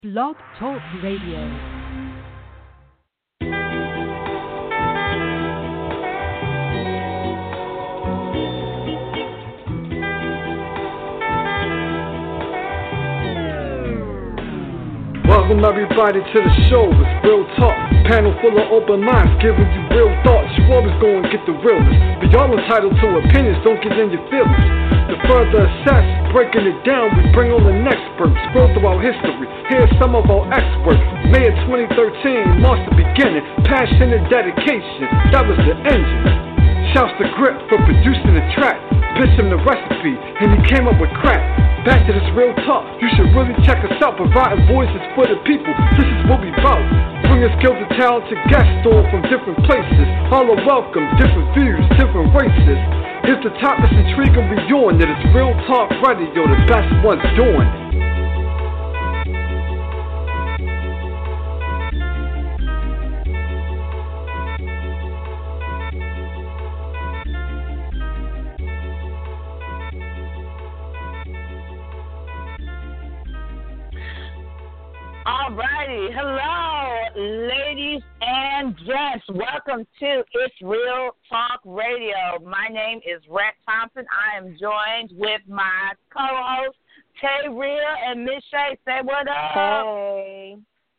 Blog Talk Radio. Welcome everybody to the show, it's Real Talk. Panel full of open minds, giving you real thoughts. You always go and get the realness. But y'all entitled to opinions, don't get in your feelings. To further assess, breaking it down, we bring on the experts. Scroll through our history, here's some of our experts. May of 2013 marks the beginning. Passion and dedication, that was the engine. Shouts to Grip for producing the track. Pitched him the recipe, and he came up with crack. Back to this real talk, you should really check us out. Providing voices for the people, this is what we bout. Bringing skills and talented guests on from different places. All are welcome, different views, different races. Here's the top that's intriguing beyond it. It's Real Talk Radio, the best ones doing it. Alrighty, hello, ladies and gents. Welcome to It's Real Talk Radio. My name is Rex Thompson. I am joined with my co-hosts, Tay Real and Miss Shay. Say what up? Hey.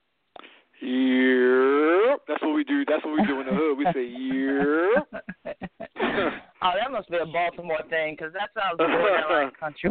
Yeah, that's what we do. That's what we do in the hood. We say yeah. Oh, that must be a Baltimore thing, because that sounds good like country.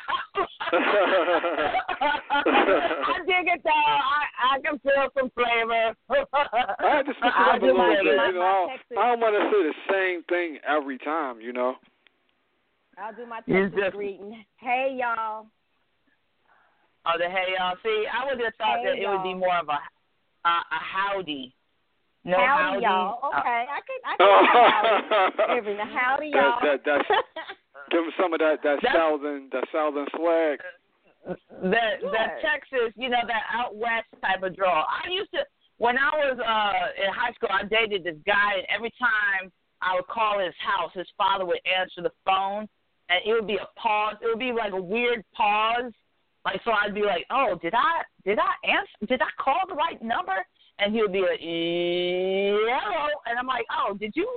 I dig it though. I can feel some flavor. I had to switch it up a little bit. I don't want to say the same thing every time, you know. I'll do my Texas greeting. Hey, y'all. Oh, the hey, y'all. See, I would have thought that it would be more of a howdy. No, howdy, y'all. Okay, I can howdy. Howdy, y'all. That's give them some of that southern swag. That Texas, you know, that out west type of draw. I used to, when I was in high school, I dated this guy, and every time I would call his house, his father would answer the phone, and it would be a pause. It would be like a weird pause. Like, so I'd be like, oh, did I answer? Did I call the right number? And he would be like, hello. And I'm like, oh, did you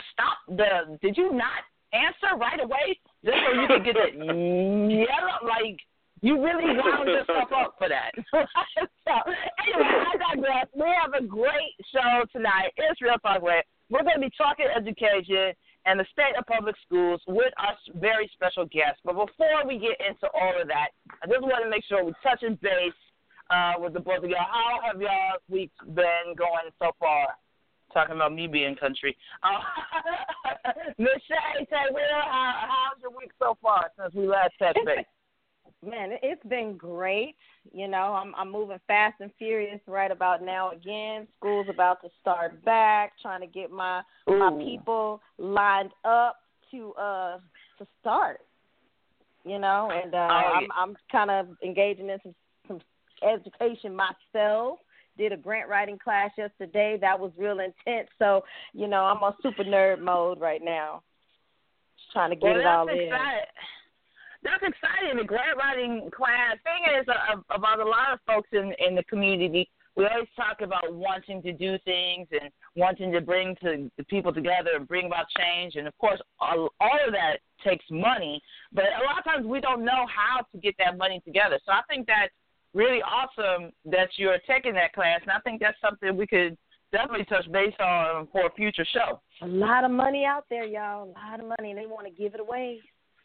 not answer right away? Just so you could get the yellow, like, you really wound yourself up for that. So, anyway, I digress. We have a great show tonight. It's Real Talk Radio. We're going to be talking education and the state of public schools with our very special guests. But before we get into all of that, I just want to make sure we touch and base with the both of y'all. How have y'all's weeks been going so far? Talking about me being country. Miss Shay, how's your week so far since we last touched base? Man, it's been great. You know, I'm moving fast and furious right about now again. School's about to start back, trying to get my people lined up to start. You know, and I'm kind of engaging in some education myself. Did a grant writing class yesterday. That was real intense. So, you know, I'm on super nerd mode right now. Just trying to get it all in. That's exciting. The grant writing class. Thing is about a lot of folks in the community, we always talk about wanting to do things and wanting to bring the people together and bring about change. And, of course, all of that takes money. But a lot of times we don't know how to get that money together. So I think that's really awesome that you're taking that class. And I think that's something we could definitely touch base on for a future show. A lot of money out there, y'all. A lot of money. And they want to give it away.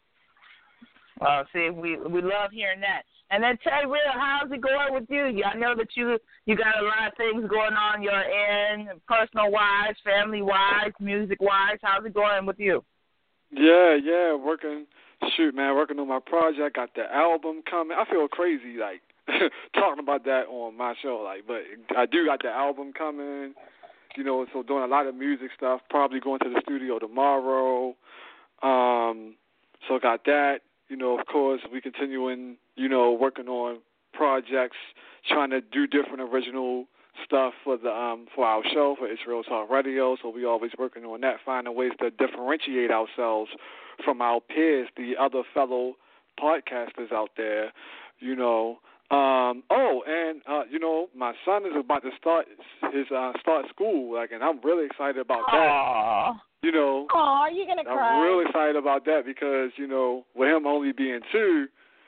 See, we love hearing that. And then, Tay Real, how's it going with you? I know that you got a lot of things going on your end, personal-wise, family-wise, music-wise. How's it going with you? Yeah, working on my project. Got the album coming. I feel crazy, like, talking about that on my show, like, but I do got the album coming, you know, so doing a lot of music stuff, probably going to the studio tomorrow. So got that. You know, of course, we continuing, you know, working on projects, trying to do different original stuff for our show, for It's Real Talk Radio. So we always working on that, finding ways to differentiate ourselves from our peers, the other fellow podcasters out there, you know. My son is about to start school, and I'm really excited about that. Aww. Aw, you're gonna cry. I'm really excited about that because, with him only being 2,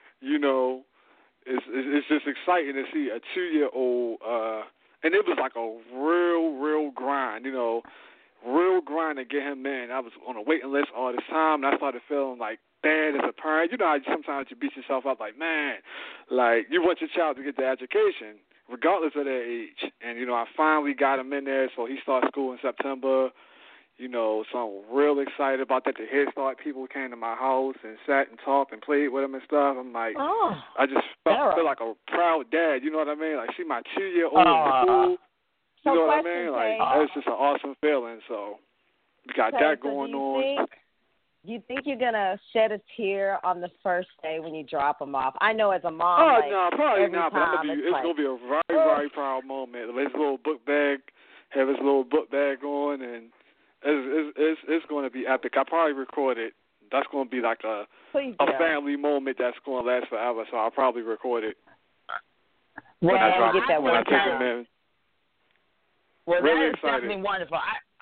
it's just exciting to see a 2-year-old, and it was like a real grind, real grind to get him in. I was on a waiting list all this time, and I started feeling like bad as a parent. How sometimes you beat yourself up like, man, like you want your child to get the education regardless of their age. And, I finally got him in there, so he starts school in September. So I'm real excited about that. The Head Start people came to my house and sat and talked and played with him and stuff. I'm like, I just feel like a proud dad. You know what I mean? Like, see my 2-year-old in school. You know what I mean? Like, it's just an awesome feeling. So we got that going on. Do you think you're going to shed a tear on the first day when you drop him off? I know as a mom, no, probably not. But it's going to be a very, very proud moment. His little book bag, have his little book bag on, and it's going to be epic. I probably record it. That's going to be like a family moment that's going to last forever, so I'll probably record it when I take him in. Well, really that is definitely wonderful.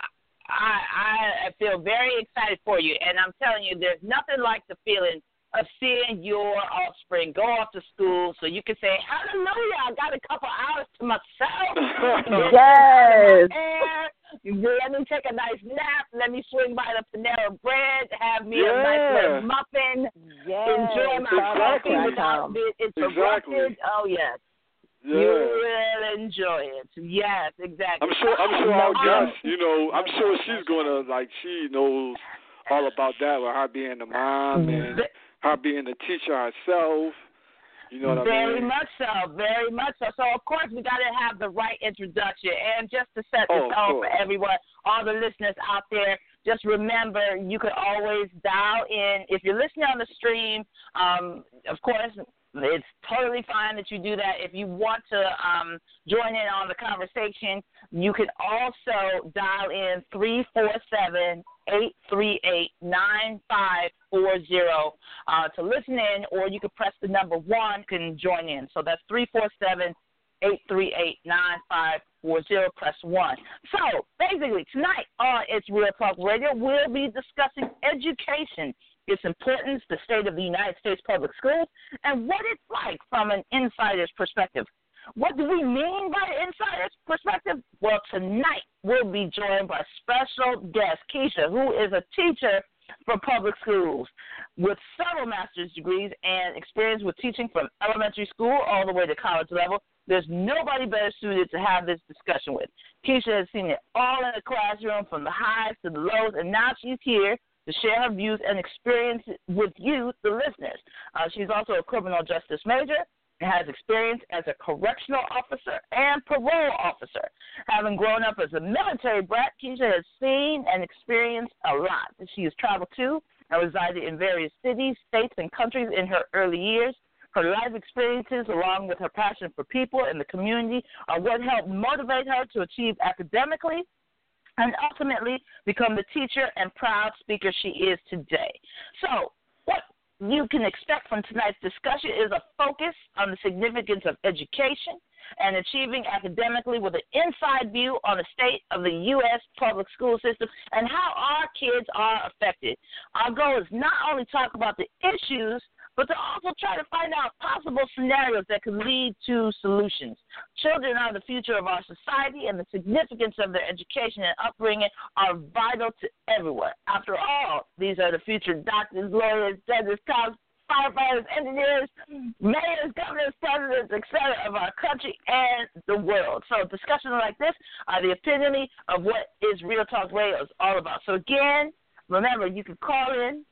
I feel very excited for you, and I'm telling you, there's nothing like the feeling of seeing your offspring go off to school so you can say, hallelujah, I got a couple hours to myself. Yes. Let me take a nice nap. Let me swing by the Panera Bread, have me a nice little muffin, enjoy my coffee without being interrupted. Oh, yes. Yeah. You will enjoy it. Yes, exactly. I'm sure our guest, I'm sure she's gonna she knows all about that with her being the mom and her being the teacher herself. You know what I mean? Very much so, very much so. So of course we gotta have the right introduction. And just to set this tone for everyone, all the listeners out there, just remember you can always dial in. If you're listening on the stream, of course, it's totally fine that you do that. If you want to join in on the conversation, you can also dial in 347-838-9540 to listen in, or you can press the number 1 can join in. So that's 347-838-9540, press 1. So basically tonight on It's Real Talk Radio, we'll be discussing education, its importance, the state of the United States public schools, and what it's like from an insider's perspective. What do we mean by the insider's perspective? Well, tonight we'll be joined by special guest Keisha, who is a teacher for public schools with several master's degrees and experience with teaching from elementary school all the way to college level. There's nobody better suited to have this discussion with. Keisha has seen it all in the classroom, from the highs to the lows, and now she's here to share her views and experience with you, the listeners. She's also a criminal justice major and has experience as a correctional officer and parole officer. Having grown up as a military brat, Keisha has seen and experienced a lot. She has traveled to and resided in various cities, states, and countries in her early years. Her life experiences, along with her passion for people and the community, are what helped motivate her to achieve academically and ultimately become the teacher and proud speaker she is today. So what you can expect from tonight's discussion is a focus on the significance of education and achieving academically with an inside view on the state of the U.S. public school system and how our kids are affected. Our goal is not only talk about the issues, but to also try to find out possible scenarios that could lead to solutions. Children are the future of our society, and the significance of their education and upbringing are vital to everyone. After all, these are the future doctors, lawyers, judges, cops, firefighters, engineers, mayors, governors, presidents, etc. of our country and the world. So discussions like this are the epitome of what is Real Talk Radio is all about. So again, remember, you can call in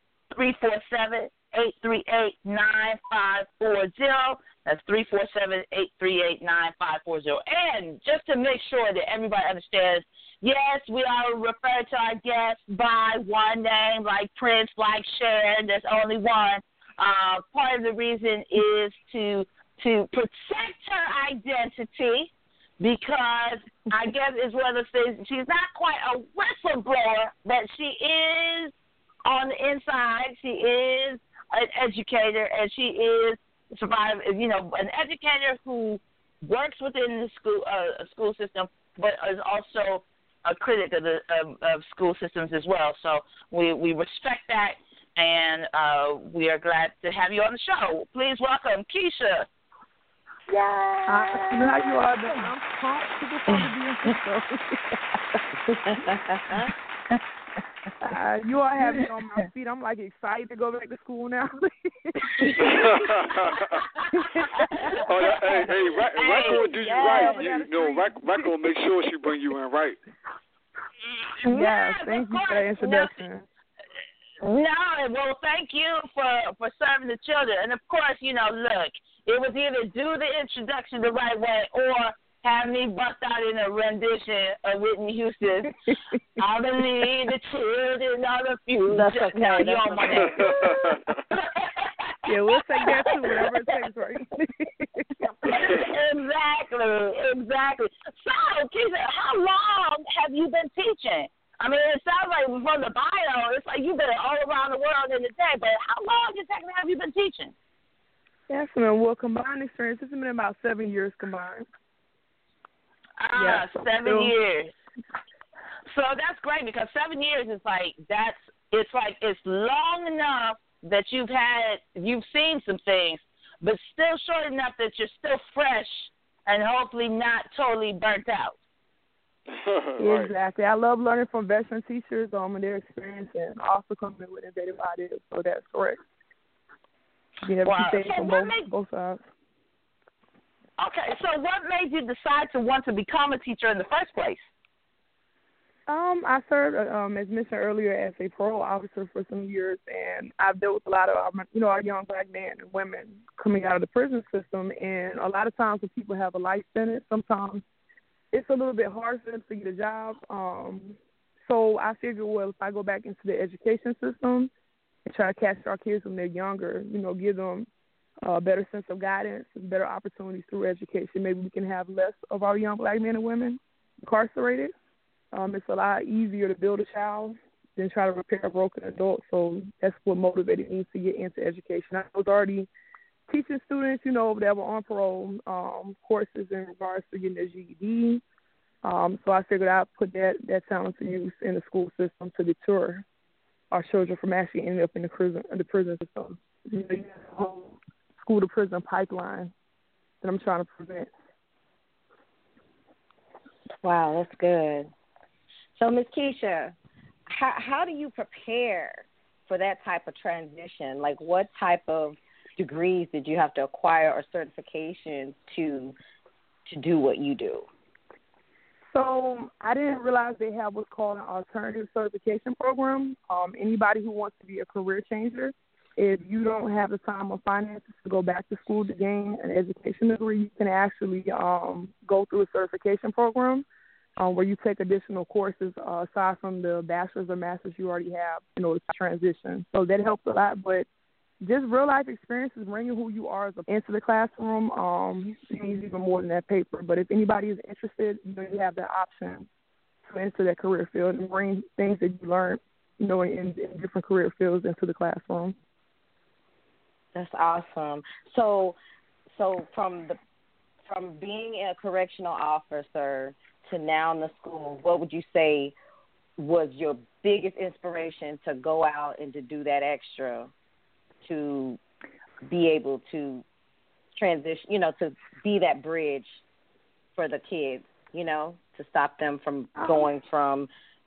347-838-9540. That's 347-838-9540. And just to make sure that everybody understands, yes, we are referred to our guests by one name, like Prince, like Cher. There's only one. Part of the reason is to protect her identity, because I guess is one of the things, she's not quite a whistleblower, but she is on the inside. She is an educator, and she is survive, you know, an educator who works within the school system, but is also a critic of the of school systems as well. So we respect that, and we are glad to have you on the show. Please welcome Keisha. Yeah. How you are? I'm pumped to be on the show. You all have me on my feet. I'm like excited to go back to school now. Hey, Rack will do you right. You know, Rack will make sure she bring you in right. Yeah, thank you for the introduction. No, well, thank you for serving the children. And, of course, you know, look, it was either do the introduction the right way or have me bust out in a rendition of Whitney Houston. I believe the children are the future. That's okay. No, you don't want that. Yeah, we'll take that too, whatever it takes, right? Exactly. So, Keisha, how long have you been teaching? I mean, it sounds like from the bio, it's like you've been all around the world in the day, but how long exactly have you been teaching? Yes, ma'am. Well, combined experience, it's been about 7 years combined. 7 years. So that's great because 7 years is like it's long enough that you've seen some things, but still short enough that you're still fresh and hopefully not totally burnt out. Right. Exactly. I love learning from veteran teachers and their experience, and also coming in with innovative ideas. So that's correct. You have to say from both sides. Okay, so what made you decide to want to become a teacher in the first place? I served, as mentioned earlier, as a parole officer for some years, and I've dealt with a lot of, our young black men and women coming out of the prison system. And a lot of times when people have a life sentence, sometimes it's a little bit hard for them to get a job. So I figured, well, if I go back into the education system and try to catch our kids when they're younger, give them a better sense of guidance and better opportunities through education, maybe we can have less of our young black men and women incarcerated. It's a lot easier to build a child than try to repair a broken adult. So that's what motivated me to get into education. I was already teaching students, that were on parole, courses in regards to getting their GED. So I figured I'd put that talent to use in the school system to deter our children from actually ending up in the prison system. You have a whole school to prison pipeline that I'm trying to prevent. Wow, that's good. So, Ms. Keisha, how do you prepare for that type of transition? Like, what type of degrees did you have to acquire or certifications to do what you do? So I didn't realize they have what's called an alternative certification program. Anybody who wants to be a career changer, if you don't have the time or finances to go back to school to gain an education degree, you can actually go through a certification program where you take additional courses aside from the bachelor's or master's you already have in order to transition. So that helps a lot. But just real life experiences, bringing who you are into the classroom, means even more than that paper. But if anybody is interested, you have that option to enter that career field and bring things that you learned, in different career fields into the classroom. That's awesome. So from being a correctional officer to now in the school, what would you say was your biggest inspiration to go out and to do that extra, to be able to transition, to be that bridge for the kids, to stop them from going from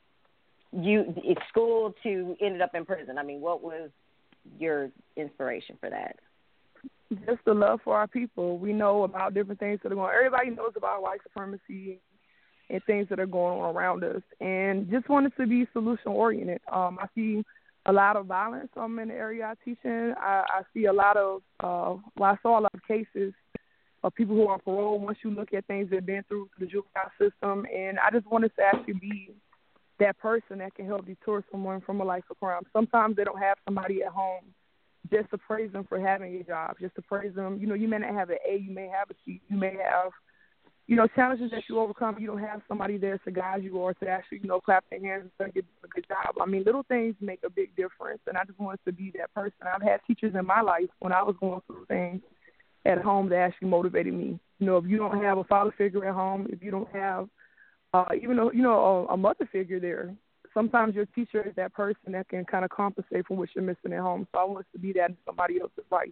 school to ended up in prison? I mean, what was your inspiration for that? Just the love for our people. We know about different things that are going on. Everybody knows about white supremacy and things that are going on around us, and just wanted to be solution-oriented. I see a lot of violence in the area I teach in. I see a lot of, I saw a lot of cases of people who are on parole once you look at things they've been through the juvenile system, and I just wanted to actually be that person that can help deter someone from a life of crime. Sometimes they don't have somebody at home just to praise them for having a job, just to praise them. You may not have an A, you may have a C, you may have, challenges that you overcome. You don't have somebody there to guide you or to actually, clap their hands and say, "Get a good job." I mean, little things make a big difference, and I just wanted to be that person. I've had teachers in my life when I was going through things at home that actually motivated me. You know, if you don't have a father figure at home, if you don't have even though, you know, a mother figure there, sometimes your teacher is that person that can kind of compensate for what you're missing at home. So I want to be that in somebody else's life.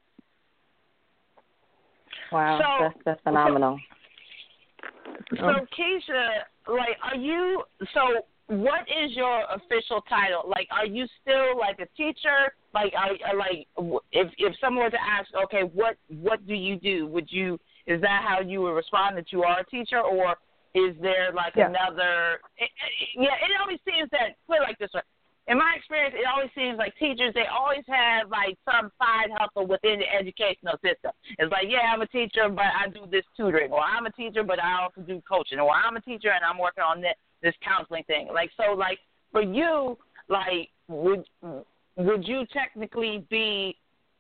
Wow, that's phenomenal. So Keisha, like, what is your official title? Like, are you still like a teacher? Like, if someone were to ask, okay, what do you do? Is that how you would respond, that you are a teacher, or is there like another? It always seems that, put it like this way. In my experience, it always seems like teachers, they always have like some side hustle within the educational system. It's like, yeah, I'm a teacher, but I do this tutoring, or I'm a teacher, but I also do coaching, or I'm a teacher and I'm working on this counseling thing. Like, so, like, for you, like, would you technically be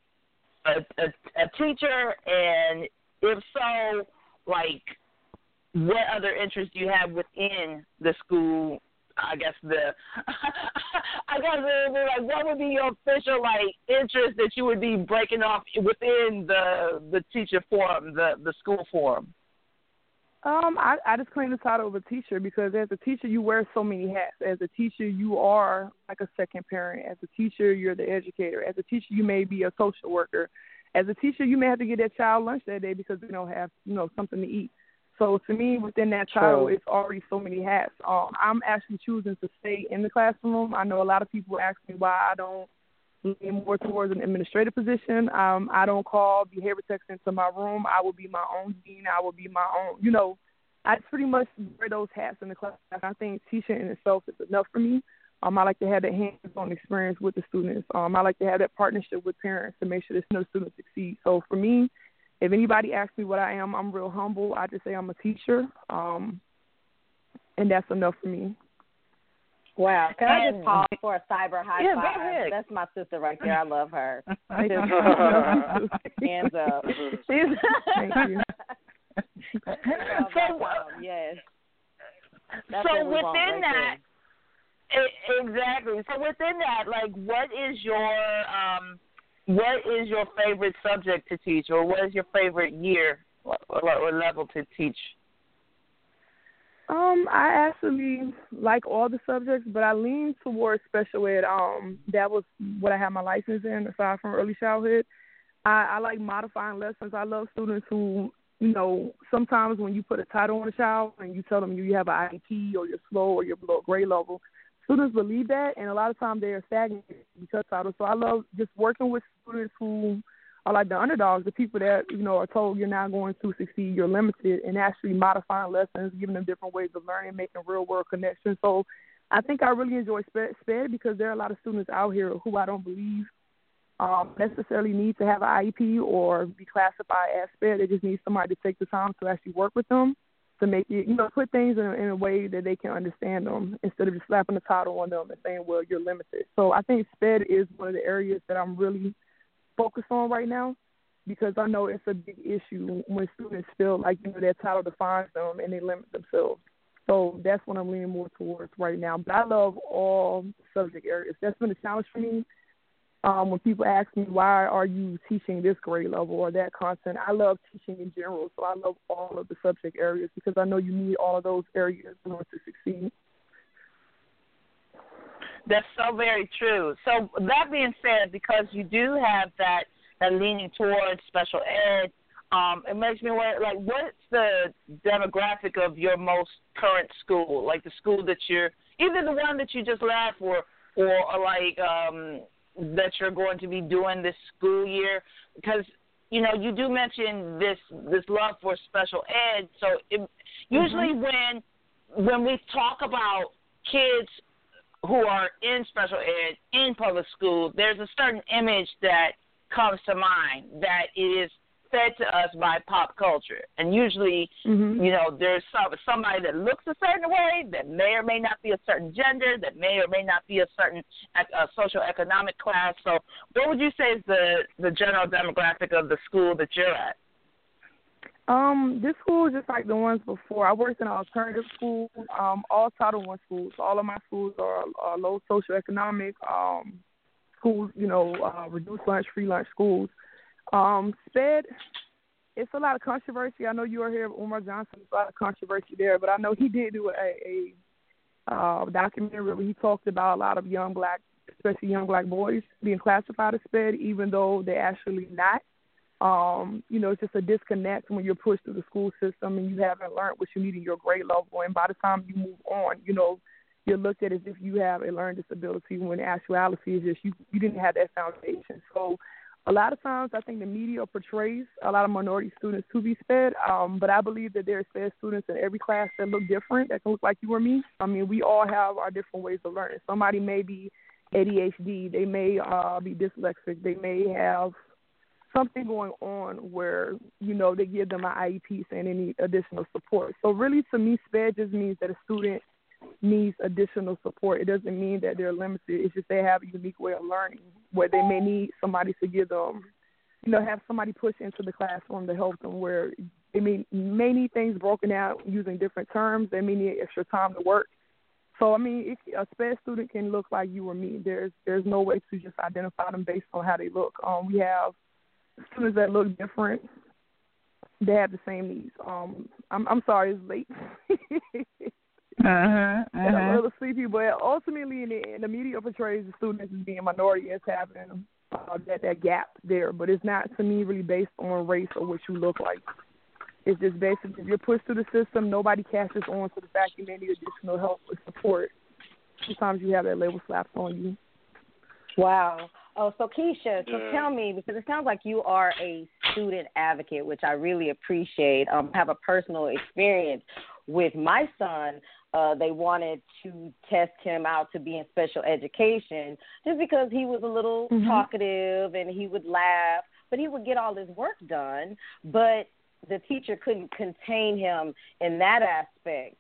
a teacher? And if so, like, what other interests do you have within the school? I guess like, what would be your official, like, interest that you would be breaking off within the teacher forum, the school forum? I just claim the title of a teacher because as a teacher, you wear so many hats. As a teacher, you are like a second parent. As a teacher, you're the educator. As a teacher, you may be a social worker. As a teacher, you may have to get that child lunch that day because they don't have, you know, something to eat. So to me, within that title, it's already so many hats. I'm actually choosing to stay in the classroom. I know a lot of people ask me why I don't lean more towards an administrative position. I don't call behavior techs into my room. I will be my own dean. I will be my own, you know, I pretty much wear those hats in the class. I think teaching in itself is enough for me. I like to have that hands-on experience with the students. I like to have that partnership with parents to make sure the students succeed. So for me, if anybody asks me what I am, I'm real humble. I just say I'm a teacher, and that's enough for me. Wow. Can I just pause for a cyber high five? Go ahead. That's my sister right there. I love her. Hands up. Thank you. Yes. So within that, exactly. So within that, like, what is your favorite subject to teach, or what is your favorite year or level to teach? I actually like all the subjects, but I lean towards special ed. That was what I had my license in, aside from early childhood. I like modifying lessons. I love students who, you know, sometimes when you put a title on a child and you tell them you have an IEP or you're slow or you're below grade level, students believe that, and a lot of times they are stagnant because titles. So I love just working with students who are like the underdogs, the people that, you know, are told you're not going to succeed, you're limited, and actually modifying lessons, giving them different ways of learning, making real-world connections. So I think I really enjoy SPED because there are a lot of students out here who I don't believe necessarily need to have an IEP or be classified as SPED. They just need somebody to take the time to actually work with them to make it, you know, put things in a way that they can understand them instead of just slapping the title on them and saying, well, you're limited. So I think SPED is one of the areas that I'm really focused on right now because I know it's a big issue when students feel like, you know, their title defines them and they limit themselves. So that's what I'm leaning more towards right now. But I love all subject areas. That's been a challenge for me. When people ask me, why are you teaching this grade level or that content, I love teaching in general. So I love all of the subject areas because I know you need all of those areas in order to succeed. That's so very true. So that being said, because you do have that leaning towards special ed, it makes me wonder, like, what's the demographic of your most current school? Like the school that you're, either the one that you just left or like that you're going to be doing this school year? Because, you know, you do mention this love for special ed. So usually when we talk about kids who are in special ed, in public school, there's a certain image that comes to mind that is fed to us by pop culture. And usually, you know, there's somebody that looks a certain way, that may or may not be a certain gender, that may or may not be a certain socioeconomic class. So what would you say is the general demographic of the school that you're at? This school is just like the ones before. I worked in an alternative school, all Title I schools. All of my schools are low socioeconomic schools, you know, reduced lunch, free lunch schools. SPED, it's a lot of controversy. I know you are here with Umar Johnson. There's a lot of controversy there, but I know he did do a documentary where he talked about a lot of young black, especially young black boys, being classified as SPED, even though they're actually not. It's just a disconnect when you're pushed through the school system and you haven't learned what you need in your grade level. And by the time you move on, you're looked at as if you have a learning disability when in actuality is just you didn't have that foundation. So a lot of times I think the media portrays a lot of minority students to be SPED, but I believe that there are SPED students in every class that look different, that can look like you or me. I mean, we all have our different ways of learning. Somebody may be ADHD, they may be dyslexic, they may have something going on where, they give them an IEP and any additional support. So really, to me, SPED just means that a student needs additional support. It doesn't mean that they're limited. It's just they have a unique way of learning where they may need somebody to give them, have somebody push into the classroom to help them where they may need things broken out using different terms. They may need extra time to work. So, I mean, a SPED student can look like you or me. There's no way to just identify them based on how they look. We have students that look different. They have the same needs. I'm sorry, it's late. And I'm a little sleepy, but ultimately in the media portrays the students as being minority as having that gap there. But it's not, to me, really based on race or what you look like. It's just basically if you're pushed through the system, nobody catches on to the fact you may need additional help or support. Sometimes you have that label slapped on you. Wow. Oh, so Keisha, so tell me, because it sounds like you are a student advocate, which I really appreciate. Have a personal experience with my son. They wanted to test him out to be in special education just because he was a little talkative and he would laugh, but he would get all his work done. But the teacher couldn't contain him in that aspect.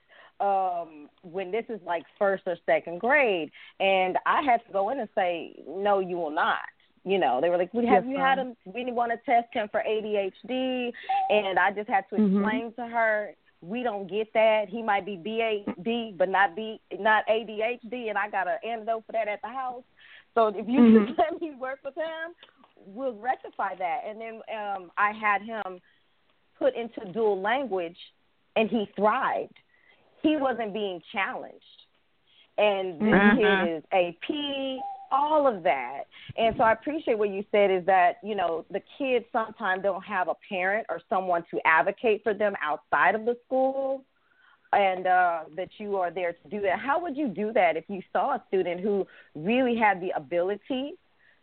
When this is like first or second grade, and I had to go in and say, no, you will not. They were like, we want to test him for ADHD, and I just had to explain to her, we don't get that. He might be BAD, but not ADHD, and I got an antidote for that at the house. So if you just let me work with him, we'll rectify that. And then I had him put into dual language, and he thrived. He wasn't being challenged. And this kid is AP, all of that. And so I appreciate what you said is that, the kids sometimes don't have a parent or someone to advocate for them outside of the school, and that you are there to do that. How would you do that if you saw a student who really had the ability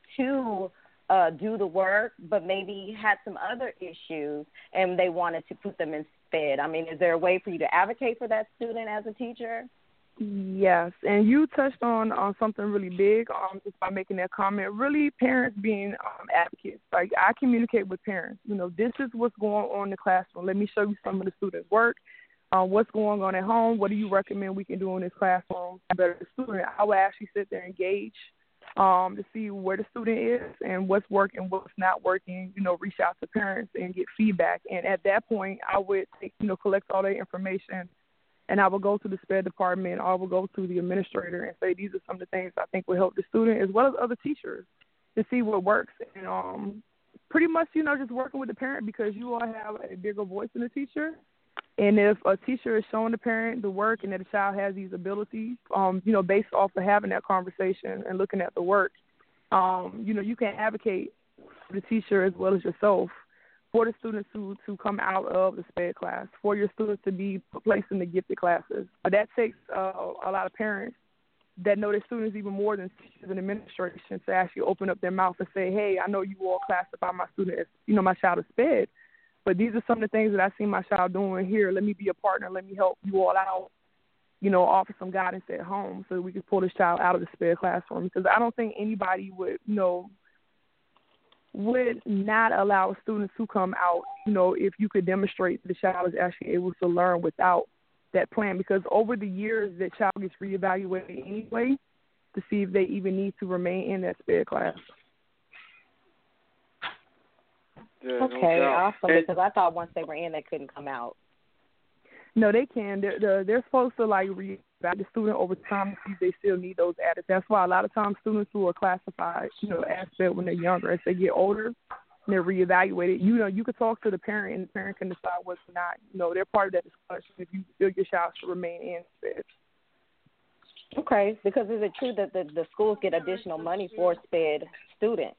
to do the work, but maybe had some other issues and they wanted to put them in SPED? I mean, is there a way for you to advocate for that student as a teacher? Yes, and you touched on something really big just by making that comment. Really, parents being advocates. Like, I communicate with parents. This is what's going on in the classroom. Let me show you some of the students' work. What's going on at home? What do you recommend we can do in this classroom to better the student? I would actually sit there and engage to see where the student is and what's working, what's not working, reach out to parents and get feedback. And at that point, I would collect all that information, and I would go to the SPED department, or I would go to the administrator and say, these are some of the things I think will help the student as well as other teachers to see what works. And pretty much, just working with the parent, because you all have a bigger voice than the teacher. And if a teacher is showing the parent the work and that the child has these abilities, based off of having that conversation and looking at the work, you can advocate for the teacher as well as yourself for the students to come out of the SPED class, for your students to be placed in the gifted classes. But that takes a lot of parents that know their students even more than teachers and administration to actually open up their mouth and say, hey, I know you all classify my student as, my child is SPED, but these are some of the things that I see my child doing here. Let me be a partner. Let me help you all out, offer some guidance at home so that we can pull this child out of the SPED classroom. Because I don't think anybody would not allow a student to come out, if you could demonstrate the child is actually able to learn without that plan. Because over the years, that child gets reevaluated anyway to see if they even need to remain in that SPED class. Yeah, okay, no awesome. Because I thought once they were in, they couldn't come out. No, they can. They're supposed to reevaluate the student over time to see if they still need those added. That's why a lot of times students who are classified, as SPED when they're younger, as they get older, and they're reevaluated. You know, you could talk to the parent, and the parent can decide what's not. You know, they're part of that discussion if you feel your child should remain in SPED. Okay, because is it true that the schools get additional money for SPED students?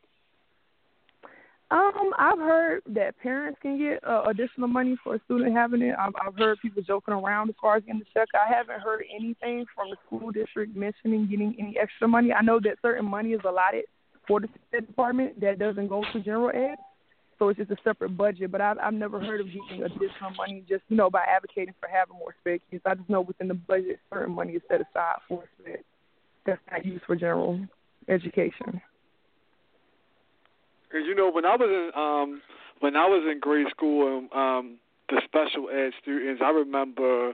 I've heard that parents can get additional money for a student having it. I've heard people joking around as far as getting the check. I haven't heard anything from the school district mentioning getting any extra money. I know that certain money is allotted for the SPED department that doesn't go to general ed, so it's just a separate budget. But I've never heard of getting additional money just, you know, by advocating for having more SPED kids. I just know within the budget, certain money is set aside for SPED that's not used for general education. And you know, when I was in grade school, the special ed students, I remember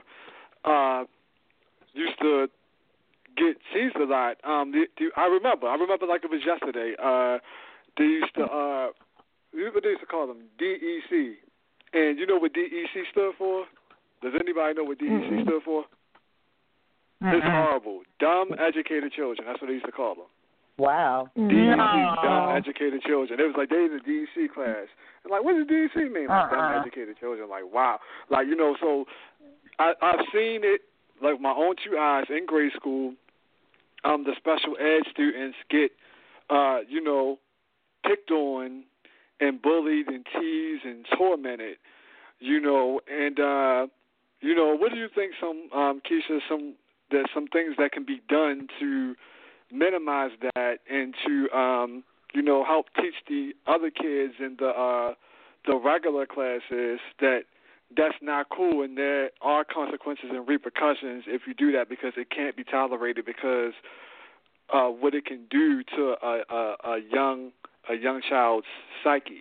used to get teased a lot. I remember like it was yesterday. They used to what they used to call them, DEC. And you know what DEC stood for? Does anybody know what DEC stood for? It's horrible. Dumb educated children. That's what they used to call them. Wow. DEC, dumb educated children. It was like they in the DEC class. And like, what does DEC mean? Like, dumb educated children. Like, wow. Like, you know, so I've seen it, like, with my own two eyes in grade school. The special ed students get, you know, picked on and bullied and teased and tormented, you know. And, you know, what do you think Keisha, some things that can be done to minimize that and to, you know, help teach the other kids in the regular classes that's not cool, and there are consequences and repercussions if you do that, because it can't be tolerated, because what it can do to a young child's psyche.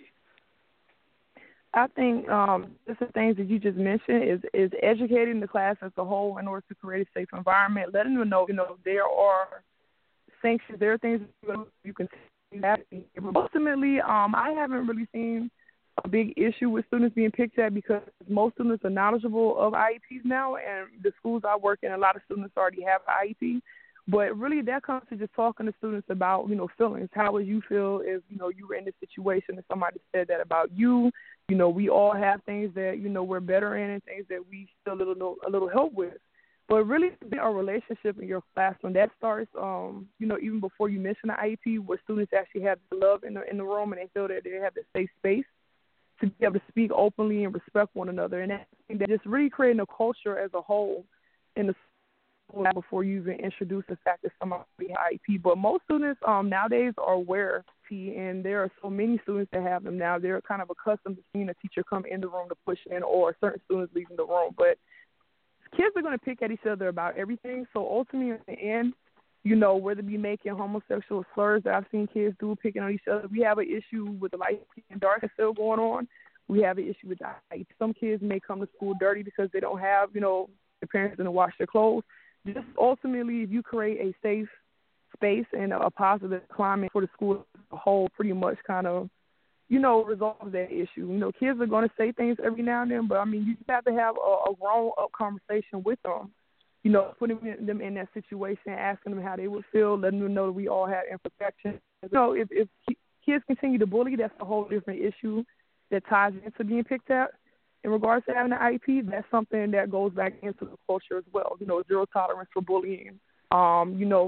I think just the things that you just mentioned is educating the class as a whole in order to create a safe environment, letting them know, you know, there are sanctions, there are things you can see. Ultimately, I haven't really seen a big issue with students being picked at, because most students are knowledgeable of IEPs now, and the schools I work in, a lot of students already have IEP. But really, that comes to just talking to students about, you know, feelings. How would you feel if, you know, you were in this situation and somebody said that about you? You know, we all have things that, you know, we're better in and things that we still a little help with. But really, a relationship in your classroom, that starts, you know, even before you mention the IEP, where students actually have love in the room and they feel that they have that safe space to be able to speak openly and respect one another. And that just really creating a culture as a whole in the school before you even introduce the fact that somebody has IEP. But most students nowadays are aware, and there are so many students that have them now. They're kind of accustomed to seeing a teacher come in the room to push in, or certain students leaving the room. But kids are going to pick at each other about everything. So ultimately, in the end, you know, whether it be making homosexual slurs that I've seen kids do, picking on each other. We have an issue with the light and dark that's still going on. We have an issue with that. Some kids may come to school dirty because they don't have, you know, their parents didn't wash their clothes. Just ultimately, if you create a safe space and a positive climate for the school as a whole, pretty much kind of, you know, resolve that issue. You know, kids are going to say things every now and then, but, I mean, you have to have a grown-up conversation with them, you know, putting them in that situation, asking them how they would feel, letting them know that we all have imperfections. You know, if kids continue to bully, that's a whole different issue that ties into being picked at. In regards to having an IEP, that's something that goes back into the culture as well. You know, zero tolerance for bullying. You know,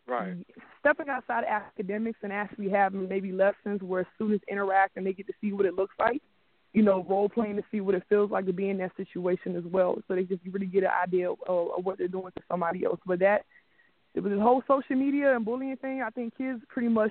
stepping outside academics and actually having maybe lessons where students interact and they get to see what it looks like. You know, role playing to see what it feels like to be in that situation as well, so they just really get an idea of what they're doing to somebody else. But with this whole social media and bullying thing, I think kids pretty much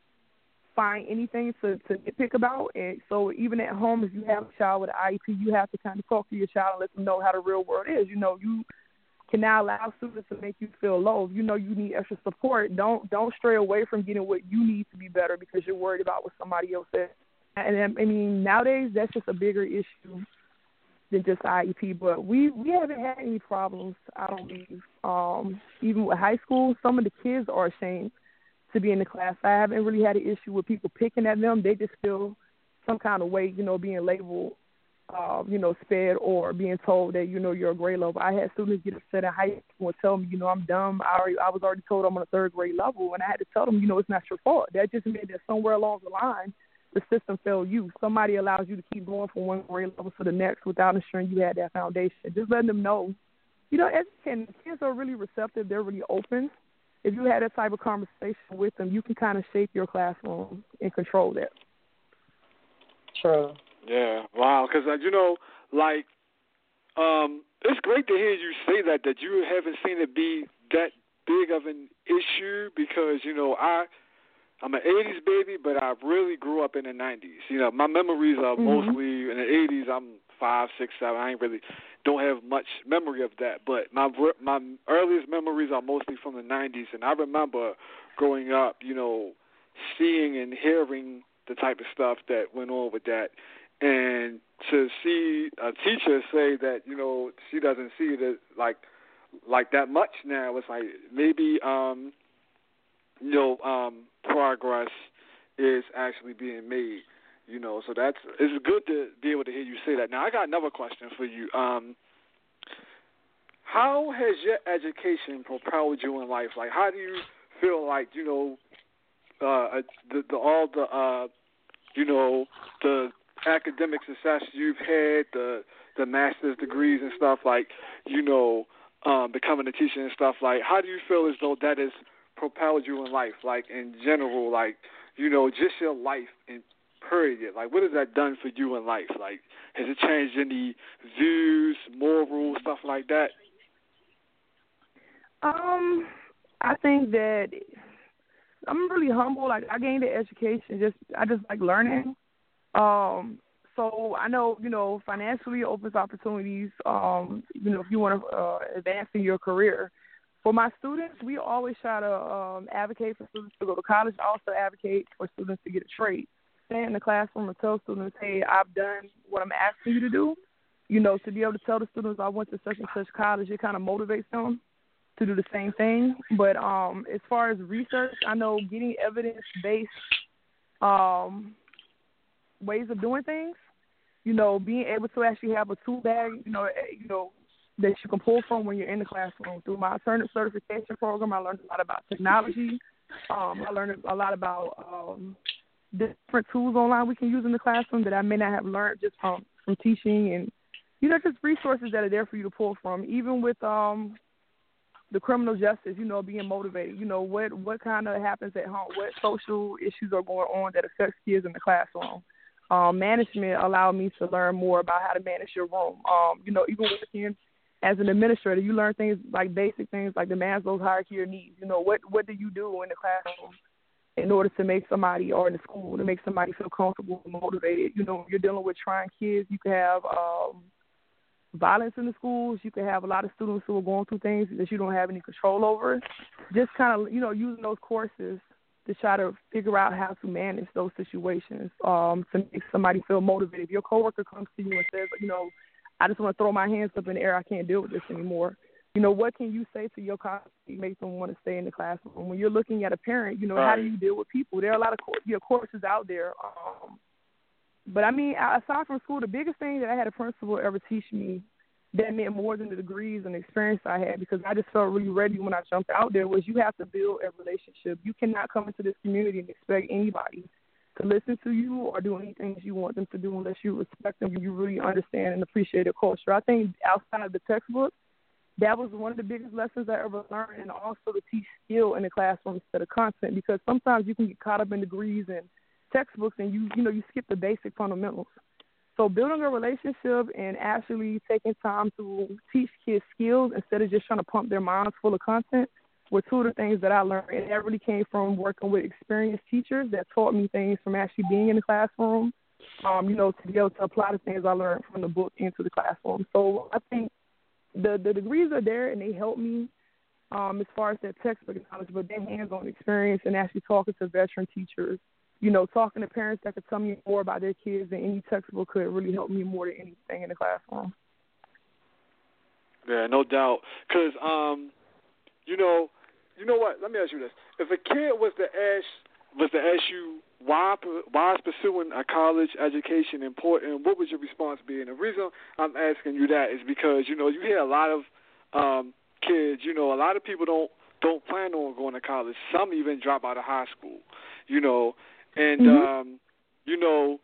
find anything to nitpick about. And so even at home, if you have a child with an IEP, you have to kind of talk to your child and let them know how the real world is. You know, you can now allow students to make you feel low. You know you need extra support. Don't stray away from getting what you need to be better because you're worried about what somebody else says. And I mean, nowadays that's just a bigger issue than just IEP. But we haven't had any problems, I don't believe. Even with high school, some of the kids are ashamed to be in the class. I haven't really had an issue with people picking at them. They just feel some kind of way, you know, being labeled, you know, SPED, or being told that, you know, you're a grade level. I had students get upset in high school and tell me, you know, I'm dumb. I was already told I'm on a third grade level, and I had to tell them, you know, it's not your fault. That just meant that somewhere along the line, the system failed you. Somebody allows you to keep going from one grade level to the next without ensuring you had that foundation. Just letting them know, educating kids are really receptive. They're really open. If you had that type of conversation with them, you can kind of shape your classroom and control that. True. Yeah, wow, because, it's great to hear you say that you haven't seen it be that big of an issue because, I'm an 80s baby, but I really grew up in the 90s. My memories are mostly in the 80s. I'm 5, 6, 7. I don't have much memory of that, but my earliest memories are mostly from the 90s, and I remember growing up, seeing and hearing the type of stuff that went on with that, and to see a teacher say that, she doesn't see it as like that much now. It's like maybe, progress is actually being made, so it's good to be able to hear you say that. Now, I got another question for you. How has your education propelled you in life? Like, how do you feel like, the academic success you've had, the master's degrees and stuff, like, becoming a teacher and stuff, like, how do you feel as though that has propelled you in life, like, in general, like, just your life in period? Like, what has that done for you in life? Like, has it changed any views, morals, stuff like that? I think that I'm really humble. Like, I gained an education. I just like learning. So I know, financially it opens opportunities, if you want to advance in your career. For my students, we always try to advocate for students to go to college. I also advocate for students to get a trade. Stay in the classroom and tell students, hey, I've done what I'm asking you to do. To be able to tell the students I went to such and such college, it kind of motivates them to do the same thing. But as far as research, I know getting evidence-based ways of doing things, being able to actually have a tool bag, that you can pull from when you're in the classroom. Through my alternative certification program, I learned a lot about technology. I learned a lot about different tools online we can use in the classroom that I may not have learned just from teaching, and just resources that are there for you to pull from. Even with the criminal justice, being motivated, what kind of happens at home, what social issues are going on that affects kids in the classroom. Management allowed me to learn more about how to manage your room. Even working as an administrator, you learn things like basic things like the Maslow's hierarchy of needs. What do you do in the classroom in order to make somebody, or in the school, to make somebody feel comfortable and motivated? You're dealing with trying kids. You can have violence in the schools. You can have a lot of students who are going through things that you don't have any control over. Just kind of, using those courses to try to figure out how to manage those situations, to make somebody feel motivated. If your coworker comes to you and says, I just want to throw my hands up in the air, I can't deal with this anymore. What can you say to your colleague to make them want to stay in the classroom? When you're looking at a parent, how do you deal with people? There are a lot of courses out there. But, aside from school, the biggest thing that I had a principal ever teach me that meant more than the degrees and the experience I had, because I just felt really ready when I jumped out there, was you have to build a relationship. You cannot come into this community and expect anybody to listen to you or do anything you want them to do unless you respect them and you really understand and appreciate their culture. I think outside of the textbook, that was one of the biggest lessons I ever learned, and also to teach skill in the classroom instead of content, because sometimes you can get caught up in degrees and textbooks and you skip the basic fundamentals. So building a relationship and actually taking time to teach kids skills instead of just trying to pump their minds full of content were two of the things that I learned. And that really came from working with experienced teachers that taught me things from actually being in the classroom, to be able to apply the things I learned from the book into the classroom. So I think the degrees are there and they help me as far as that textbook knowledge, but then hands-on experience and actually talking to veteran teachers, talking to parents that could tell me more about their kids than any textbook could really help me more than anything in the classroom. Yeah, no doubt. Because, you know what? Let me ask you this: if a kid was to ask you why is pursuing a college education important, what would your response be? And the reason I'm asking you that is because you hear a lot of kids. A lot of people don't plan on going to college. Some even drop out of high school. And you know,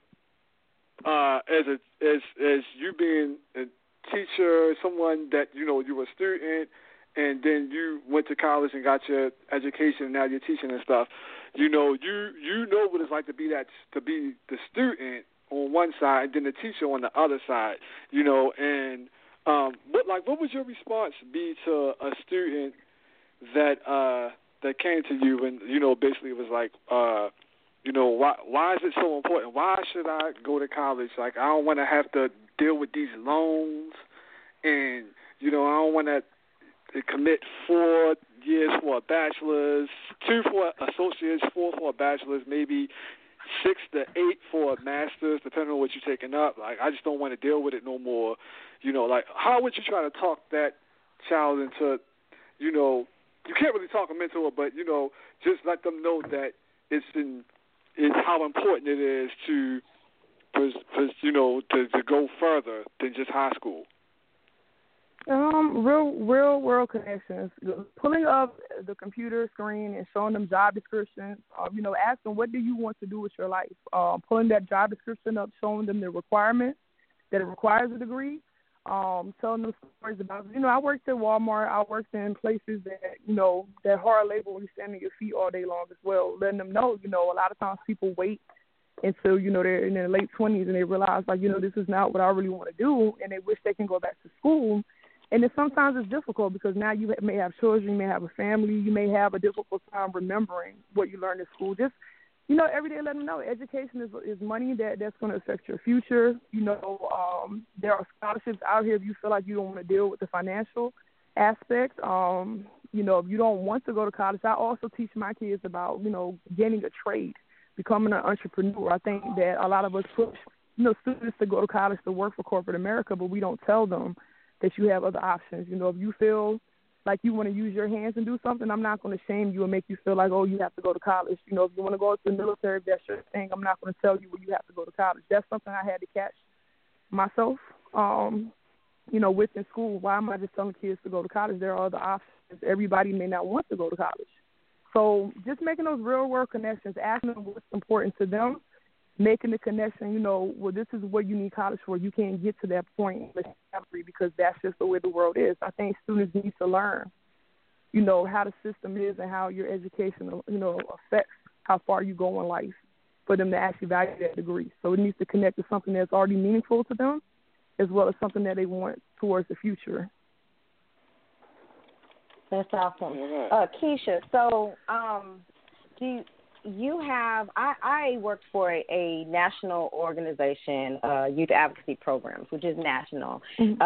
as you being a teacher, someone that, you know, you were a student, and then you went to college and got your education, and now you're teaching and stuff. You know, you know what it's like to be the student on one side and then the teacher on the other side. You know, and what would your response be to a student that came to you and, you know, basically it was like, you know, why is it so important? Why should I go to college? Like, I don't want to have to deal with these loans, and, you know, I don't want to commit 4 years for a bachelor's, 2 for associates, 4 for a bachelor's, maybe 6 to 8 for a master's, depending on what you're taking up. Like, I just don't want to deal with it no more. You know, like, how would you try to talk that child into, you know, you can't really talk them into it, but, you know, just let them know that it's how important it is to you know, to go further than just high school. Real world connections. Pulling up the computer screen and showing them job descriptions. You know, ask them, what do you want to do with your life? Pulling that job description up, showing them the requirement that it requires a degree. Telling them stories about, you know, I worked at Walmart. I worked in places that, you know, that hard labor when you stand on your feet all day long as well. Letting them know, you know, a lot of times people wait until, you know, they're in their late 20s and they realize, like, you know, this is not what I really want to do, and they wish they can go back to school. And then sometimes it's difficult because now you may have children, you may have a family, you may have a difficult time remembering what you learned in school. Just, you know, every day let them know education is money that's going to affect your future. You know, there are scholarships out here if you feel like you don't want to deal with the financial aspect. You know, if you don't want to go to college, I also teach my kids about, you know, gaining a trade, becoming an entrepreneur. I think that a lot of us push, you know, students to go to college to work for corporate America, but we don't tell them that you have other options. You know, if you feel like you want to use your hands and do something, I'm not going to shame you and make you feel like, oh, you have to go to college. You know, if you want to go to the military, if that's your thing, I'm not going to tell you you have to go to college. That's something I had to catch myself, you know, within school. Why am I just telling kids to go to college? There are other options. Everybody may not want to go to college. So just making those real-world connections, asking them what's important to them, making the connection, you know, well, this is what you need college for. You can't get to that point because that's just the way the world is. I think students need to learn, you know, how the system is and how your education, you know, affects how far you go in life for them to actually value that degree. So it needs to connect to something that's already meaningful to them as well as something that they want towards the future. That's awesome. Keisha, so do you have, I worked for a national organization, youth advocacy programs, which is national, and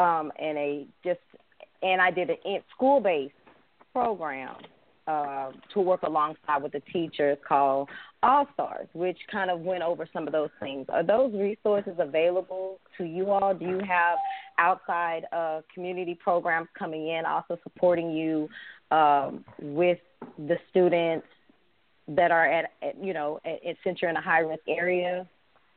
I did a school-based program to work alongside with the teachers called All Stars, which kind of went over some of those things. Are those resources available to you all? Do you have outside community programs coming in, also supporting you with the students that are since you're in a high-risk area?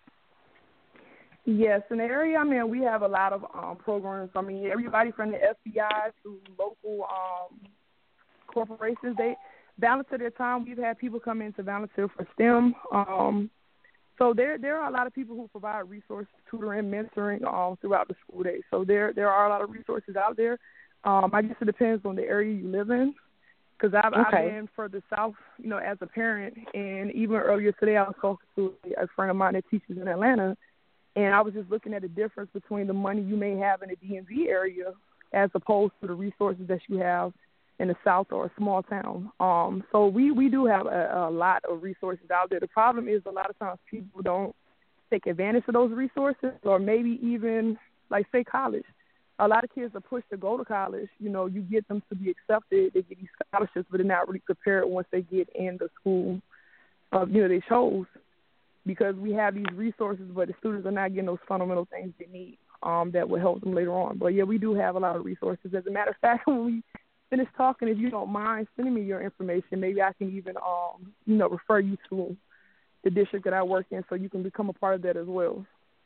Yes, in the area I'm in, we have a lot of programs. I mean, everybody from the FBI to local corporations, they volunteer their time. We've had people come in to volunteer for STEM. So there are a lot of people who provide resources, tutoring, mentoring throughout the school day. So there are a lot of resources out there. I guess it depends on the area you live in. Because I've been further south, you know, as a parent, and even earlier today I was talking to a friend of mine that teaches in Atlanta, and I was just looking at the difference between the money you may have in the DMV area as opposed to the resources that you have in the South or a small town. So we do have a lot of resources out there. The problem is a lot of times people don't take advantage of those resources, or maybe even, like, say, college. A lot of kids are pushed to go to college. You know, you get them to be accepted, they get these scholarships, but they're not really prepared once they get in the school, they chose, because we have these resources, but the students are not getting those fundamental things they need that will help them later on. But, yeah, we do have a lot of resources. As a matter of fact, when we finish talking, if you don't mind sending me your information, maybe I can even, refer you to the district that I work in so you can become a part of that as well.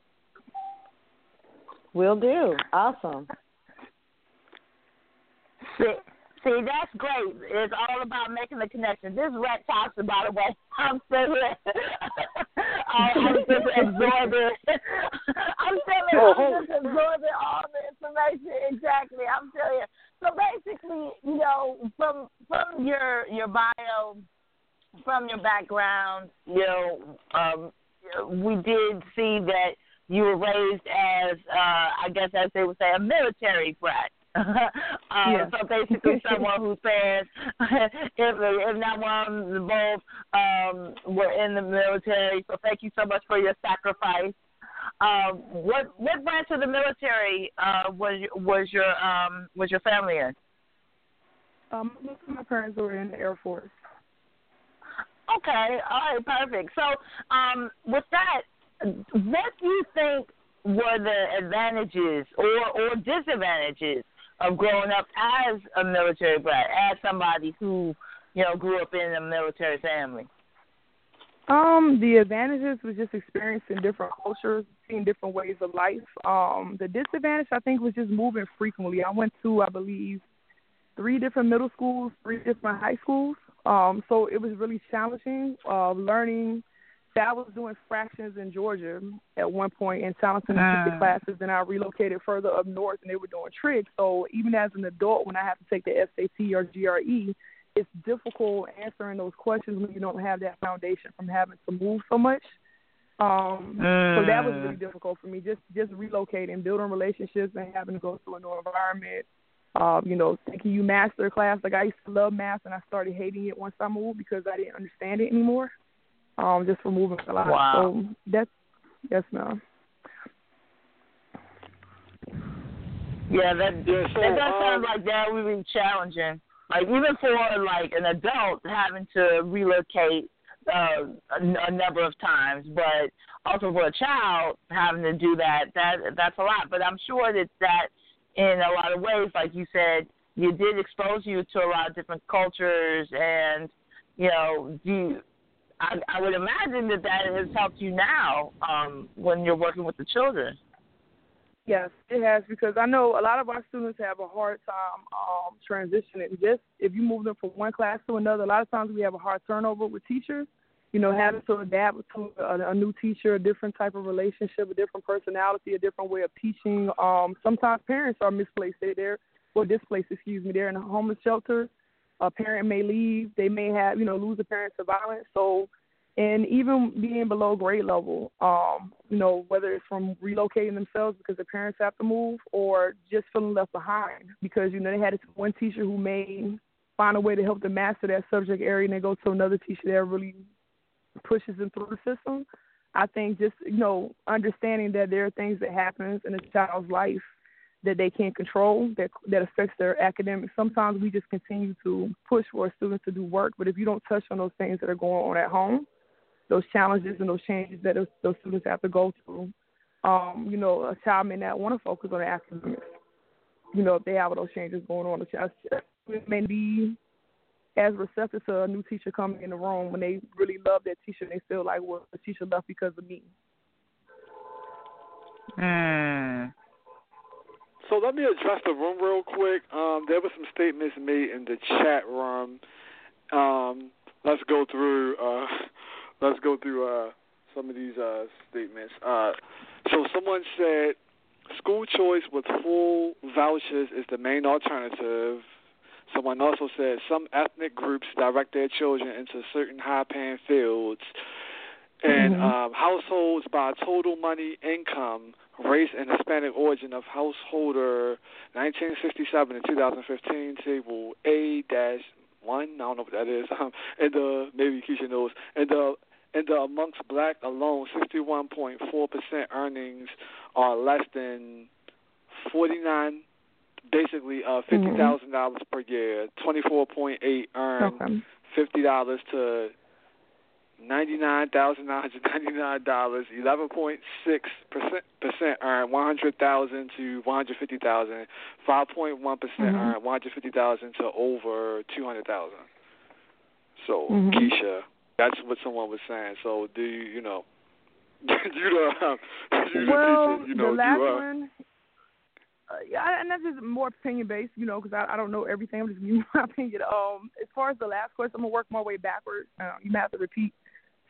Will do. Awesome. See, that's great. It's all about making the connection. This is Red Thompson, by the way. I'm still here. I'm just absorbing. I'm just absorbing all the information. Exactly. I'm telling you. So basically, you know, from your bio, from your background, you know, we did see that you were raised as, I guess as they would say, a military brat. Yeah. So basically someone who says, if not one, both were in the military. So thank you so much for your sacrifice. What branch of the military was your family in? Most of my parents were in the Air Force. Okay, all right, perfect. So, with that, what do you think were the advantages or disadvantages of growing up as a military brat, as somebody who, you know, grew up in a military family? The advantages was just experiencing different cultures, seeing different ways of life. The disadvantage, I think, was just moving frequently. I went to, I believe, 3 different middle schools, 3 different high schools. So it was really challenging learning. I was doing fractions in Georgia at one point in Talenton and classes, and I relocated further up north, and they were doing tricks. So even as an adult, when I have to take the SAT or GRE, it's difficult answering those questions when you don't have that foundation from having to move so much. So that was really difficult for me, just relocating, building relationships, and having to go to a new environment. You know, thinking you master a class. Like, I used to love math, and I started hating it once I moved because I didn't understand it anymore. Just for moving a lot. Wow. So that's no. Yeah, that does sound like that would be challenging. Like, even for, like, an adult having to relocate a number of times, but also for a child having to do that's a lot. But I'm sure that in a lot of ways, like you said, you did expose you to a lot of different cultures, and, you know, I would imagine that has helped you now when you're working with the children. Yes, it has, because I know a lot of our students have a hard time transitioning. Just if you move them from one class to another, a lot of times we have a hard turnover with teachers. You know, having to adapt to a new teacher, a different type of relationship, a different personality, a different way of teaching. Sometimes parents are misplaced. Displaced, They're in a homeless shelter. A parent may leave. They may have, you know, lose a parent to violence. So, and even being below grade level, you know, whether it's from relocating themselves because the parents have to move, or just feeling left behind because, you know, they had one teacher who may find a way to help them master that subject area, and they go to another teacher that really pushes them through the system. I think just, you know, understanding that there are things that happen in a child's life that they can't control, that affects their academics. Sometimes we just continue to push for a student to do work, but if you don't touch on those things that are going on at home, those challenges and those changes that those students have to go through, you know, a child may not want to focus on the academics. You know, if they have those changes going on, the child may be as receptive to a new teacher coming in the room when they really love that teacher. They feel like, well, the teacher left because of me. So let me address the room real quick. There were some statements made in the chat room. Let's go through some of these statements. So someone said, school choice with full vouchers is the main alternative. Someone also said some ethnic groups direct their children into certain high-paying fields. And households by total money income, race, and Hispanic origin of householder 1967 and 2015, table A-1, I don't know what that is, and maybe Keisha knows, and the amongst black alone, 61.4% earnings are less than $50,000 per year. 24.8 earn $50 to $99,999. 11.6% earn $100,000 to $150,000. 5.1% earn $150,000 to over $200,000. So Keisha, that's what someone was saying. So do you know? The last one. And that's just more opinion based, you know, because I don't know everything. I'm just giving you my opinion. As far as the last question, I'm gonna work my way backwards. You might have to repeat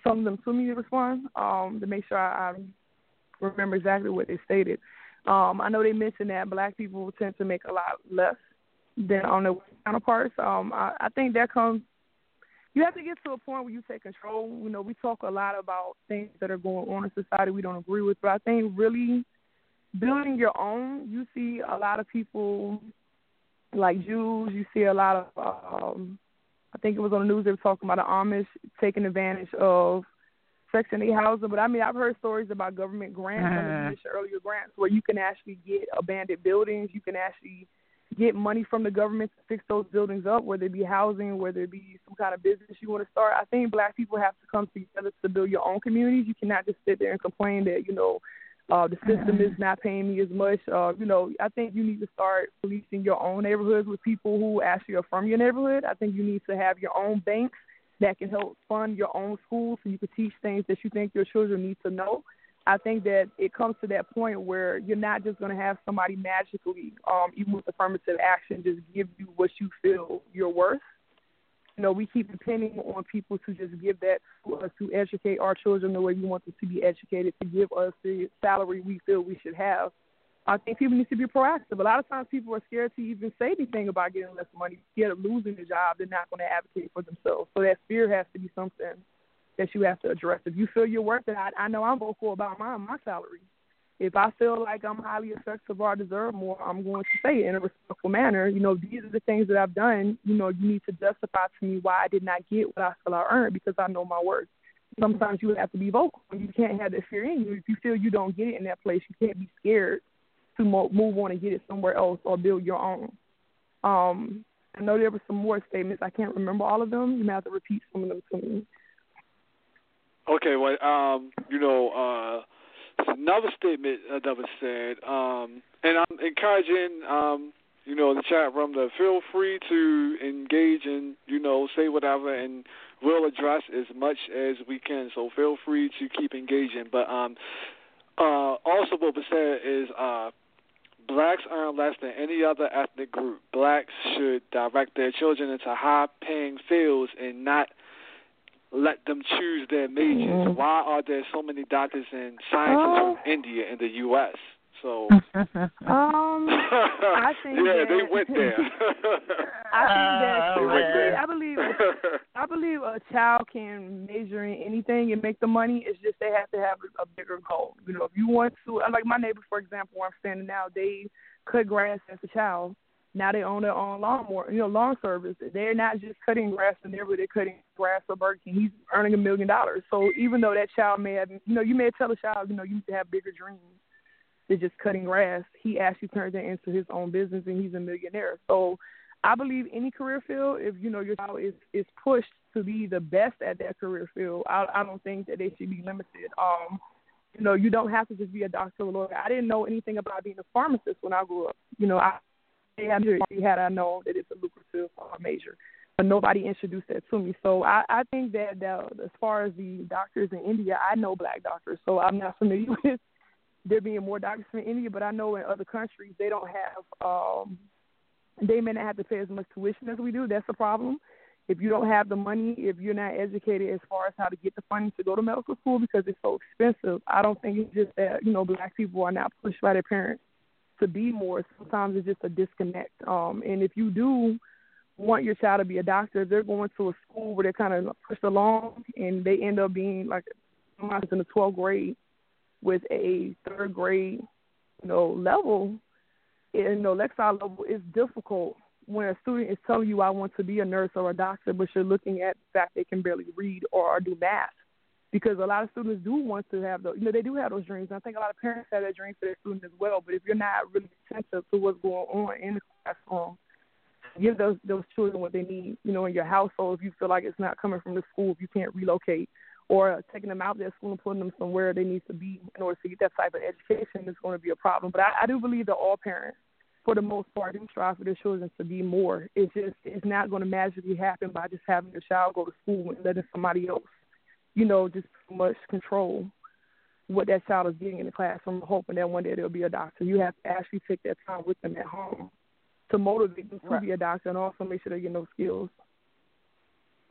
some of them to me to respond to make sure I remember exactly what they stated. I know they mentioned that black people tend to make a lot less than on their counterparts. I think that comes, you have to get to a point where you take control. You know, we talk a lot about things that are going on in society we don't agree with, but I think really building your own, you see a lot of people like Jews, you see a lot of, I think it was on the news they were talking about the Amish taking advantage of Section 8 housing. But, I mean, I've heard stories about government grants, like you mentioned earlier, grants, where you can actually get abandoned buildings. You can actually get money from the government to fix those buildings up, whether it be housing, whether it be some kind of business you want to start. I think black people have to come together to build your own communities. You cannot just sit there and complain that, you know, the system is not paying me as much. You know, I think you need to start policing your own neighborhoods with people who actually are from your neighborhood. I think you need to have your own banks that can help fund your own schools so you can teach things that you think your children need to know. I think that it comes to that point where you're not just going to have somebody magically, even with affirmative action, just give you what you feel you're worth. You know, we keep depending on people to just give that to us, to educate our children the way we want them to be educated, to give us the salary we feel we should have. I think people need to be proactive. A lot of times people are scared to even say anything about getting less money, scared of losing the job. They're not going to advocate for themselves. So that fear has to be something that you have to address. If you feel you're worth it, I know I'm vocal about my salary. If I feel like I'm highly effective or I deserve more, I'm going to say it in a respectful manner. You know, these are the things that I've done. You know, you need to justify to me why I did not get what I feel I earned because I know my worth. Sometimes you have to be vocal. You can't have that fear in you. If you feel you don't get it in that place, you can't be scared to move on and get it somewhere else or build your own. I know there were some more statements. I can't remember all of them. You may have to repeat some of them to me. Okay, well, you know, another statement that was said, and I'm encouraging, you know, the chat room to feel free to engage and, you know, say whatever, and we'll address as much as we can. So feel free to keep engaging. But also what was said is blacks earn less than any other ethnic group. Blacks should direct their children into high-paying fields and not let them choose their majors. Mm-hmm. Why are there so many doctors and scientists from India in the U.S.? So, I think they went there. I believe a child can major in anything and make the money. It's just they have to have a bigger goal. You know, if you want to, like my neighbor, for example, where I'm standing now, they cut grass as a child. Now they own their own lawnmower, you know, lawn service. They're not just cutting grass in there, but they're cutting grass for Burger King. He's earning $1 million. So even though that child may have, you know, you may tell a child, you know, you need to have bigger dreams than just cutting grass. He actually turns that into his own business, and he's a millionaire. So I believe any career field, if, you know, your child is pushed to be the best at that career field, I don't think that they should be limited. You know, you don't have to just be a doctor or lawyer. I didn't know anything about being a pharmacist when I grew up. You know, had I known that it's a lucrative major, but nobody introduced that to me. So I think that as far as the doctors in India, I know black doctors, so I'm not familiar with there being more doctors from India, but I know in other countries they don't have, they may not have to pay as much tuition as we do. That's a problem. If you don't have the money, if you're not educated as far as how to get the funding to go to medical school because it's so expensive, I don't think it's just that, you know, black people are not pushed by their parents to be more. Sometimes it's just a disconnect. And if you do want your child to be a doctor, they're going to a school where they're kind of pushed along and they end up being like somebody's in the 12th grade with a third grade, you know, level, you know, lexile level. Is difficult when a student is telling you I want to be a nurse or a doctor, but you're looking at the fact they can barely read or do math. Because a lot of students do want to have those, you know, they do have those dreams. And I think a lot of parents have that dream for their students as well. But if you're not really attentive to what's going on in the classroom, give those children what they need, you know, in your household. If you feel like it's not coming from the school, if you can't relocate, or taking them out of their school and putting them somewhere they need to be in order to get that type of education is going to be a problem. But I do believe that all parents, for the most part, do strive for their children to be more. It's not going to magically happen by just having your child go to school and letting somebody else, you know, just pretty much control what that child is getting in the classroom, hoping that one day they'll be a doctor. You have to actually take that time with them at home to motivate them to be a doctor and also make sure they get those skills.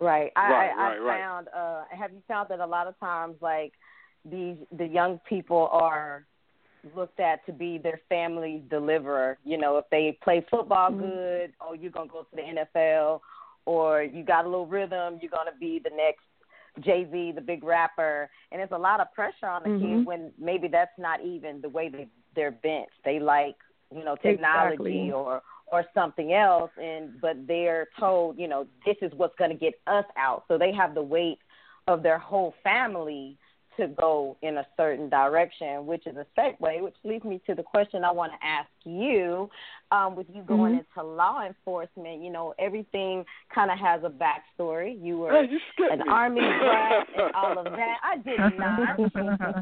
Right. I right. found. Have you found that a lot of times, like the young people are looked at to be their family's deliverer? You know, if they play football good, oh, you're gonna go to the NFL, or you got a little rhythm, you're gonna be the next Jay-Z, the big rapper. And there's a lot of pressure on the kids when maybe that's not even the way they're bent. They like, you know, technology or something else, but they're told, you know, this is what's going to get us out. So they have the weight of their whole family to go in a certain direction, which is a segue, which leads me to the question I want to ask you. With you going into law enforcement, you know, everything kind of has a backstory. You were an Army brat and all of that. I did not. Some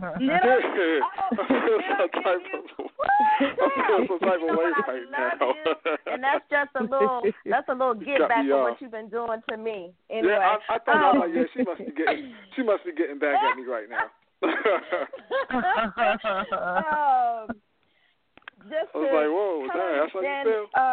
type of way right now. And that's just a little get back for what you've been doing to me. Anyway, yeah, I thought I was like, yeah, she must be getting back at me right now. Just I was like, whoa, that's how you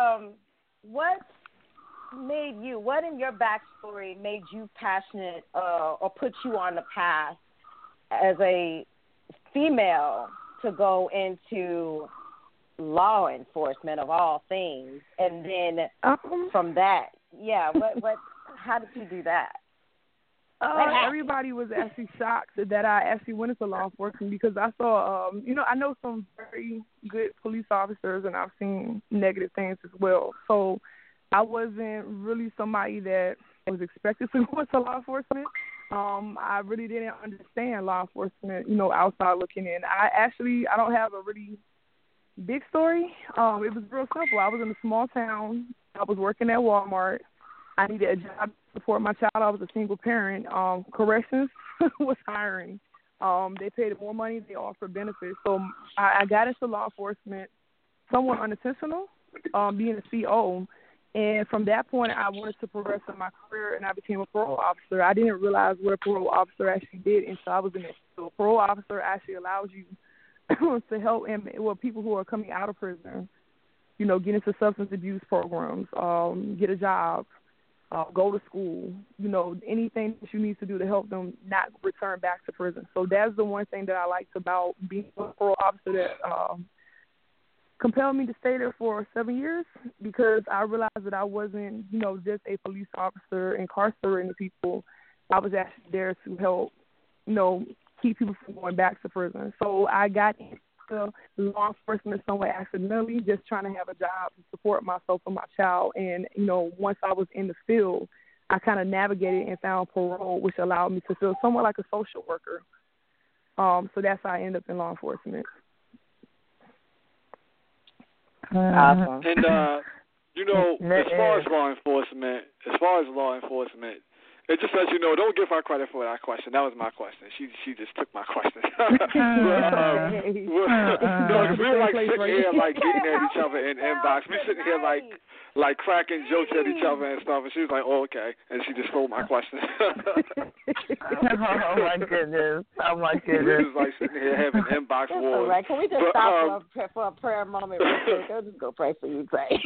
feel? What in your backstory made you passionate or put you on the path as a female to go into law enforcement of all things? And then from that, how did you do that? Everybody was actually shocked that I actually went into law enforcement because I saw, I know some very good police officers and I've seen negative things as well. So I wasn't really somebody that was expected to go into law enforcement. I really didn't understand law enforcement, outside looking in. I don't have a really big story. It was real simple. I was in a small town. I was working at Walmart. I needed a job to support my child. I was a single parent. Corrections was hiring. They paid more money. They offered benefits. So I got into law enforcement somewhat unintentional, being a CO. And from that point, I wanted to progress in my career, and I became a parole officer. I didn't realize what a parole officer actually did until I was in it. So a parole officer actually allows you to help people who are coming out of prison, get into substance abuse programs, get a job, go to school, anything that you need to do to help them not return back to prison. So that's the one thing that I liked about being a parole officer that compelled me to stay there for 7 years, because I realized that I wasn't, just a police officer incarcerating people. I was actually there to help, keep people from going back to prison. So I got into law enforcement somewhat accidentally, just trying to have a job to support myself and my child. And, once I was in the field, I kind of navigated and found parole, which allowed me to feel somewhat like a social worker. So that's how I ended up in law enforcement. Awesome. And, as far as law enforcement, it just lets you know, don't give her credit for that question. That was my question. She just took my question. We were like sitting here like getting at each other in inbox. We sitting here like cracking jokes at each other and stuff, and she was like, "Oh, okay," and she just stole my question. Oh my goodness! We was like sitting here having inbox wars. All right. Can we just stop for a prayer moment real quick? I'll just go pray for you, Craig.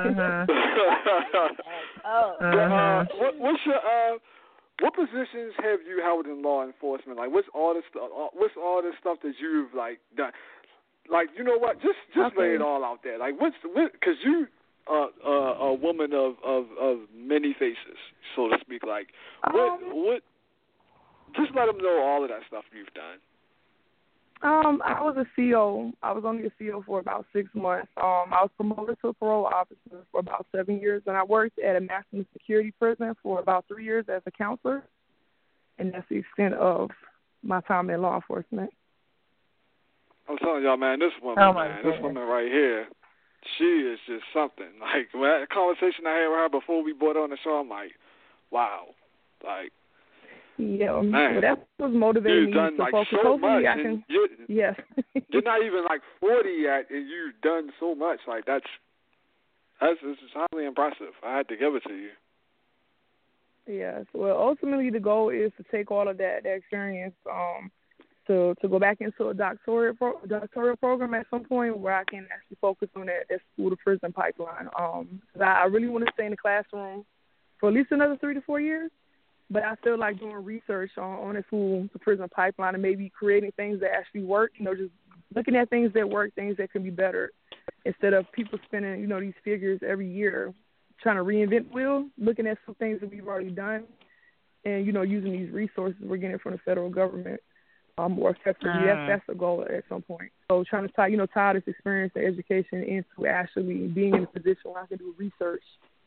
What's your what positions have you held in law enforcement? Like, what's all the stuff that you've like done? Like, you know what? Just lay it all out there. Like, because you a woman of many faces, so to speak. Like, what? Just let them know all of that stuff you've done. I was a CO. I was only a CO for about 6 months. I was promoted to a parole officer for about 7 years, and I worked at a maximum security prison for about 3 years as a counselor, and that's the extent of my time in law enforcement. I'm telling y'all, man, this woman right here, she is just something. Like, that conversation I had with her before we brought her on the show, I'm like, wow. Like, yeah, man, well, that was motivating me done, to like, focus. so Hopefully much, I can, yes. You're not even like 40 yet, and you've done so much. Like, that's highly impressive. I had to give it to you. Yes. Well, ultimately the goal is to take all of that experience to go back into a doctoral program at some point where I can actually focus on that school to prison pipeline. I really want to stay in the classroom for at least another 3 to 4 years. But I feel like doing research on the school to prison pipeline and maybe creating things that actually work, just looking at things that work, things that can be better, instead of people spending, these figures every year trying to reinvent the wheel, looking at some things that we've already done and, using these resources we're getting from the federal government more effectively. That's the goal at some point. So trying to tie this experience and education into actually being in a position where I can do research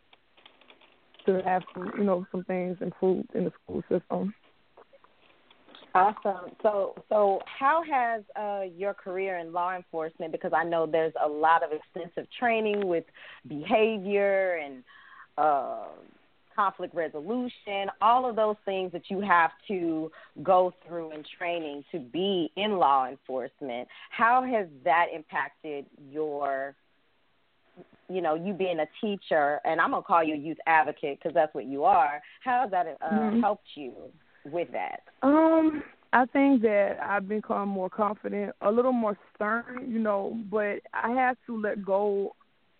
to have some things improved in the school system. Awesome. So how has your career in law enforcement, because I know there's a lot of extensive training with behavior and conflict resolution, all of those things that you have to go through in training to be in law enforcement, how has that impacted your, you being a teacher, and I'm going to call you a youth advocate because that's what you are, how has that helped you with that? I think that I've become more confident, a little more stern, but I had to let go.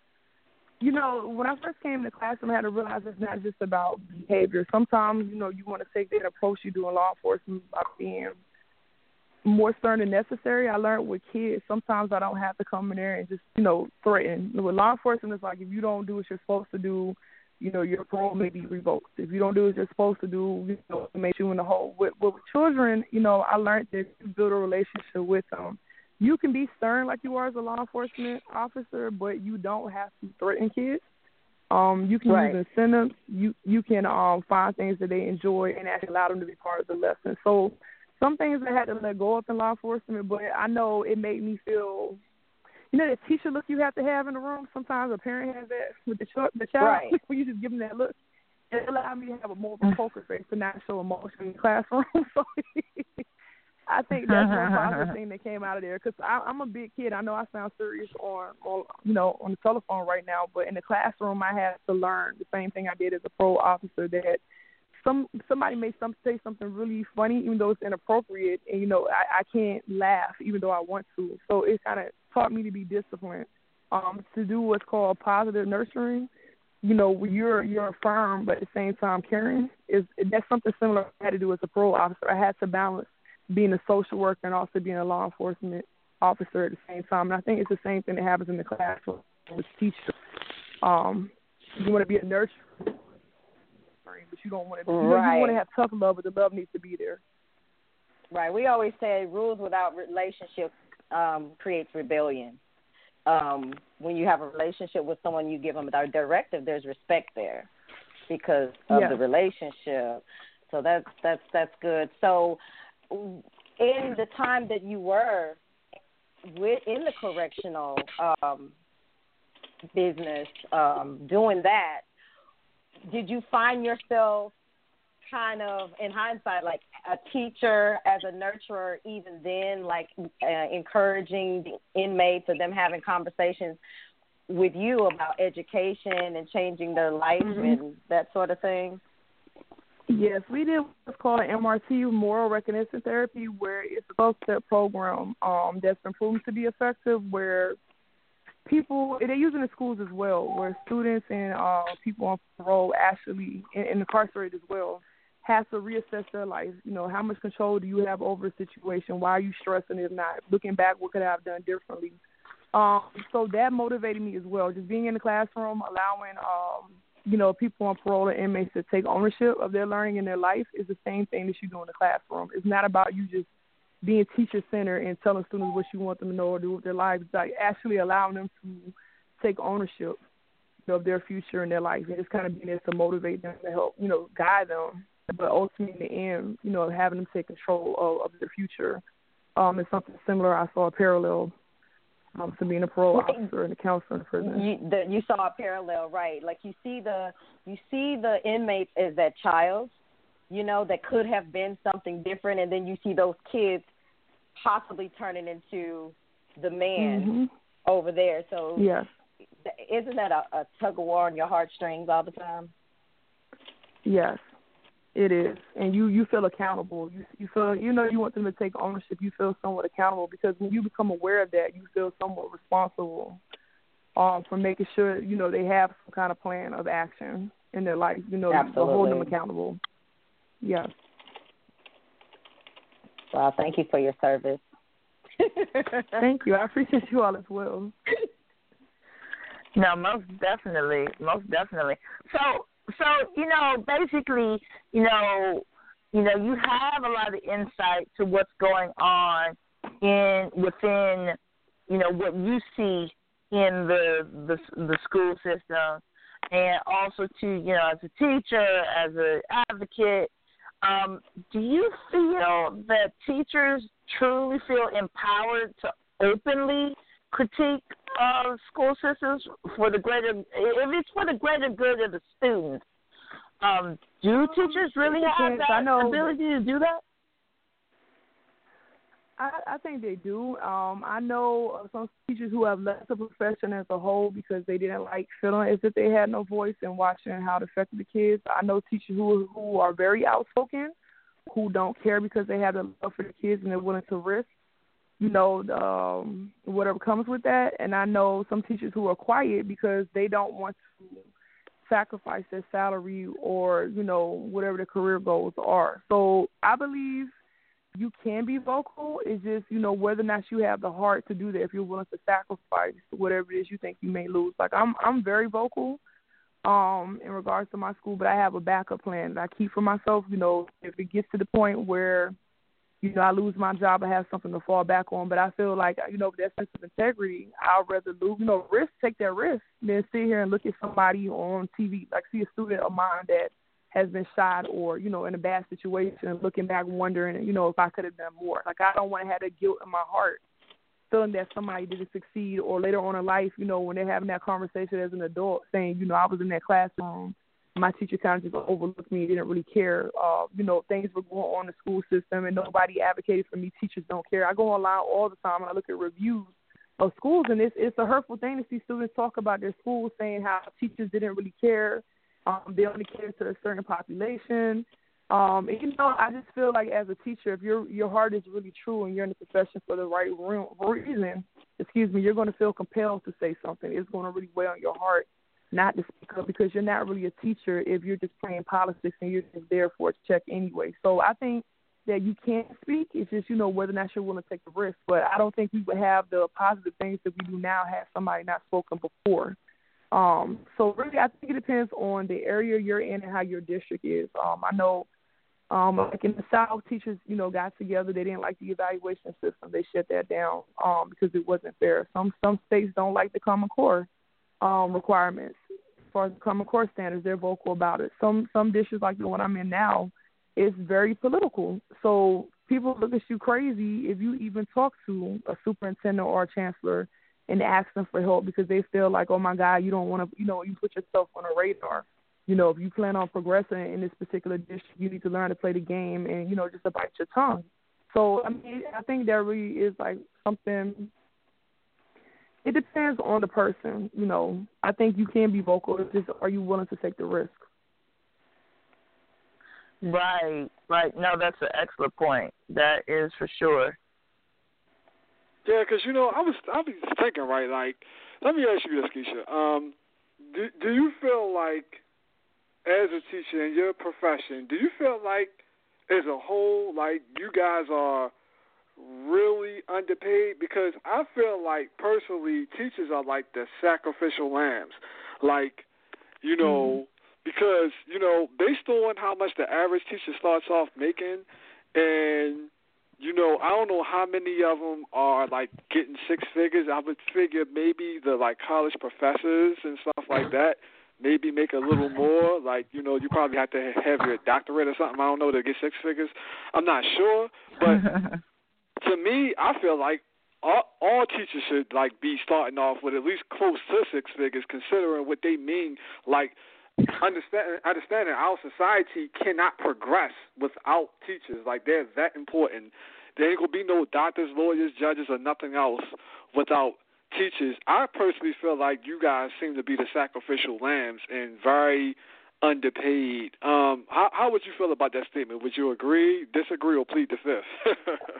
When I first came to the classroom, I had to realize it's not just about behavior. Sometimes, you want to take that approach you do in law enforcement by being more stern than necessary. I learned with kids, sometimes I don't have to come in there and just, threaten. With law enforcement, it's like if you don't do what you're supposed to do, your parole may be revoked. If you don't do what you're supposed to do, it makes you in the hole. With children, I learned that you build a relationship with them. You can be stern like you are as a law enforcement officer, but you don't have to threaten kids. You can use incentives. You can find things that they enjoy and actually allow them to be part of the lesson. So some things I had to let go of in law enforcement, but I know it made me feel, that teacher look you have to have in the room. Sometimes a parent has that with the child when you just give them that look. It allowed me to have a more of a poker face to not show emotion in the classroom. So I think that's one positive thing that came out of there, because I'm a big kid. I know I sound serious on the telephone right now, but in the classroom I had to learn the same thing I did as a parole officer, that somebody may say something really funny even though it's inappropriate, and I can't laugh even though I want to. So it kind of taught me to be disciplined, to do what's called positive nurturing. You're firm but at the same time caring. That's something similar I had to do as a parole officer. I had to balance being a social worker and also being a law enforcement officer at the same time. And I think it's the same thing that happens in the classroom with teachers. You want to be a nurturer, but you don't want to. You want to have tough love, but the love needs to be there. Right. We always say rules without relationship creates rebellion. When you have a relationship with someone, you give them a directive. There's respect there because of the relationship. So that's good. So in the time that you were in the correctional business doing that, did you find yourself kind of, in hindsight, like a teacher as a nurturer even then, like encouraging the inmates or them having conversations with you about education and changing their life and that sort of thing? Yes, we did what's called an MRT, moral recognition therapy, where it's a 12-step program that's been proven to be effective, where people, they use it in schools as well, where students and people on parole actually, and incarcerated as well, have to reassess their life. How much control do you have over a situation? Why are you stressing it? Not looking back, what could I have done differently? So that motivated me as well. Just being in the classroom, allowing people on parole and inmates to take ownership of their learning in their life is the same thing that you do in the classroom. It's not about you just being teacher-centered and telling students what you want them to know or do with their lives. It's like actually allowing them to take ownership of their future and their life. And it's kind of being there to motivate them, to help, guide them. But ultimately, in the end, having them take control of their future is something similar. I saw a parallel to being a parole officer and a counselor in prison. You saw a parallel, right? Like you see the inmates as that child, that could have been something different, and then you see those kids possibly turning into the man over there. So yes. Isn't that a tug of war on your heartstrings all the time? Yes, it is. And you feel accountable. You feel, you want them to take ownership. You feel somewhat accountable, because when you become aware of that, you feel somewhat responsible for making sure, they have some kind of plan of action in their life, Absolutely. hold them accountable. Yes. Well, thank you for your service. Thank you. I appreciate you all as well. No, most definitely. So basically, you have a lot of insight to what's going on within, what you see in the school system, and also to, as a teacher, as an advocate. Do you feel that teachers truly feel empowered to openly critique school systems if it's for the greater good of the students? Do teachers really have that ability to do that? I think they do. I know some teachers who have left the profession as a whole because they didn't like feeling as if they had no voice and watching how it affected the kids. I know teachers who are very outspoken, who don't care because they have the love for the kids and they're willing to risk, whatever comes with that. And I know some teachers who are quiet because they don't want to sacrifice their salary or, whatever their career goals are. So I believe you can be vocal. It's just, whether or not you have the heart to do that, if you're willing to sacrifice whatever it is you think you may lose. Like, I'm very vocal in regards to my school, but I have a backup plan that I keep for myself. If it gets to the point where, I lose my job, I have something to fall back on. But I feel like, with that sense of integrity, I'd rather take that risk than sit here and look at somebody on TV, like see a student of mine that has been shot or, in a bad situation, looking back wondering, if I could have done more. Like, I don't want to have that guilt in my heart, feeling that somebody didn't succeed, or later on in life, when they're having that conversation as an adult saying, I was in that classroom, my teacher kind of just overlooked me, didn't really care. Things were going on in the school system and nobody advocated for me. Teachers don't care. I go online all the time and I look at reviews of schools, and it's a hurtful thing to see students talk about their schools saying how teachers didn't really care. They only cater to a certain population. I just feel like as a teacher, if your heart is really true and you're in the profession for the right reason, you're going to feel compelled to say something. It's going to really weigh on your heart not to speak up because you're not really a teacher if you're just playing politics and you're just there for a check anyway. So I think that you can speak. It's just, whether or not you're willing to take the risk. But I don't think we would have the positive things that we do now had somebody not spoken before. So really, I think it depends on the area you're in and how your district is. I know, like in the South, teachers, got together. They didn't like the evaluation system. They shut that down because it wasn't fair. Some states don't like the Common Core requirements. As far as the Common Core standards, they're vocal about it. Some districts, like the one I'm in now, is very political. So people look at you crazy if you even talk to a superintendent or a chancellor and ask them for help because they feel like, oh, my God, you don't want to, you put yourself on a radar. If you plan on progressing in this particular district, you need to learn to play the game and, just to bite your tongue. So, I think that really is like something, it depends on the person, I think you can be vocal. It's just, are you willing to take the risk? Right. No, that's an excellent point. That is for sure. Yeah, because, I was thinking, right, like, let me ask you this, Keisha. Do you feel like, as a teacher in your profession, do you feel like, as a whole, like, you guys are really underpaid? Because I feel like, personally, teachers are like the sacrificial lambs. Like, because, based on how much the average teacher starts off making, and I don't know how many of them are, like, getting six figures. I would figure maybe the, like, college professors and stuff like that maybe make a little more. Like, you probably have to have your doctorate or something, I don't know, to get six figures. I'm not sure. But to me, I feel like all teachers should, like, be starting off with at least close to six figures, considering what they mean. Like, understanding our society cannot progress without teachers. Like, they're that important. There ain't going to be no doctors, lawyers, judges, or nothing else without teachers. I personally feel like you guys seem to be the sacrificial lambs and very underpaid. How would you feel about that statement? Would you agree, disagree, or plead the fifth?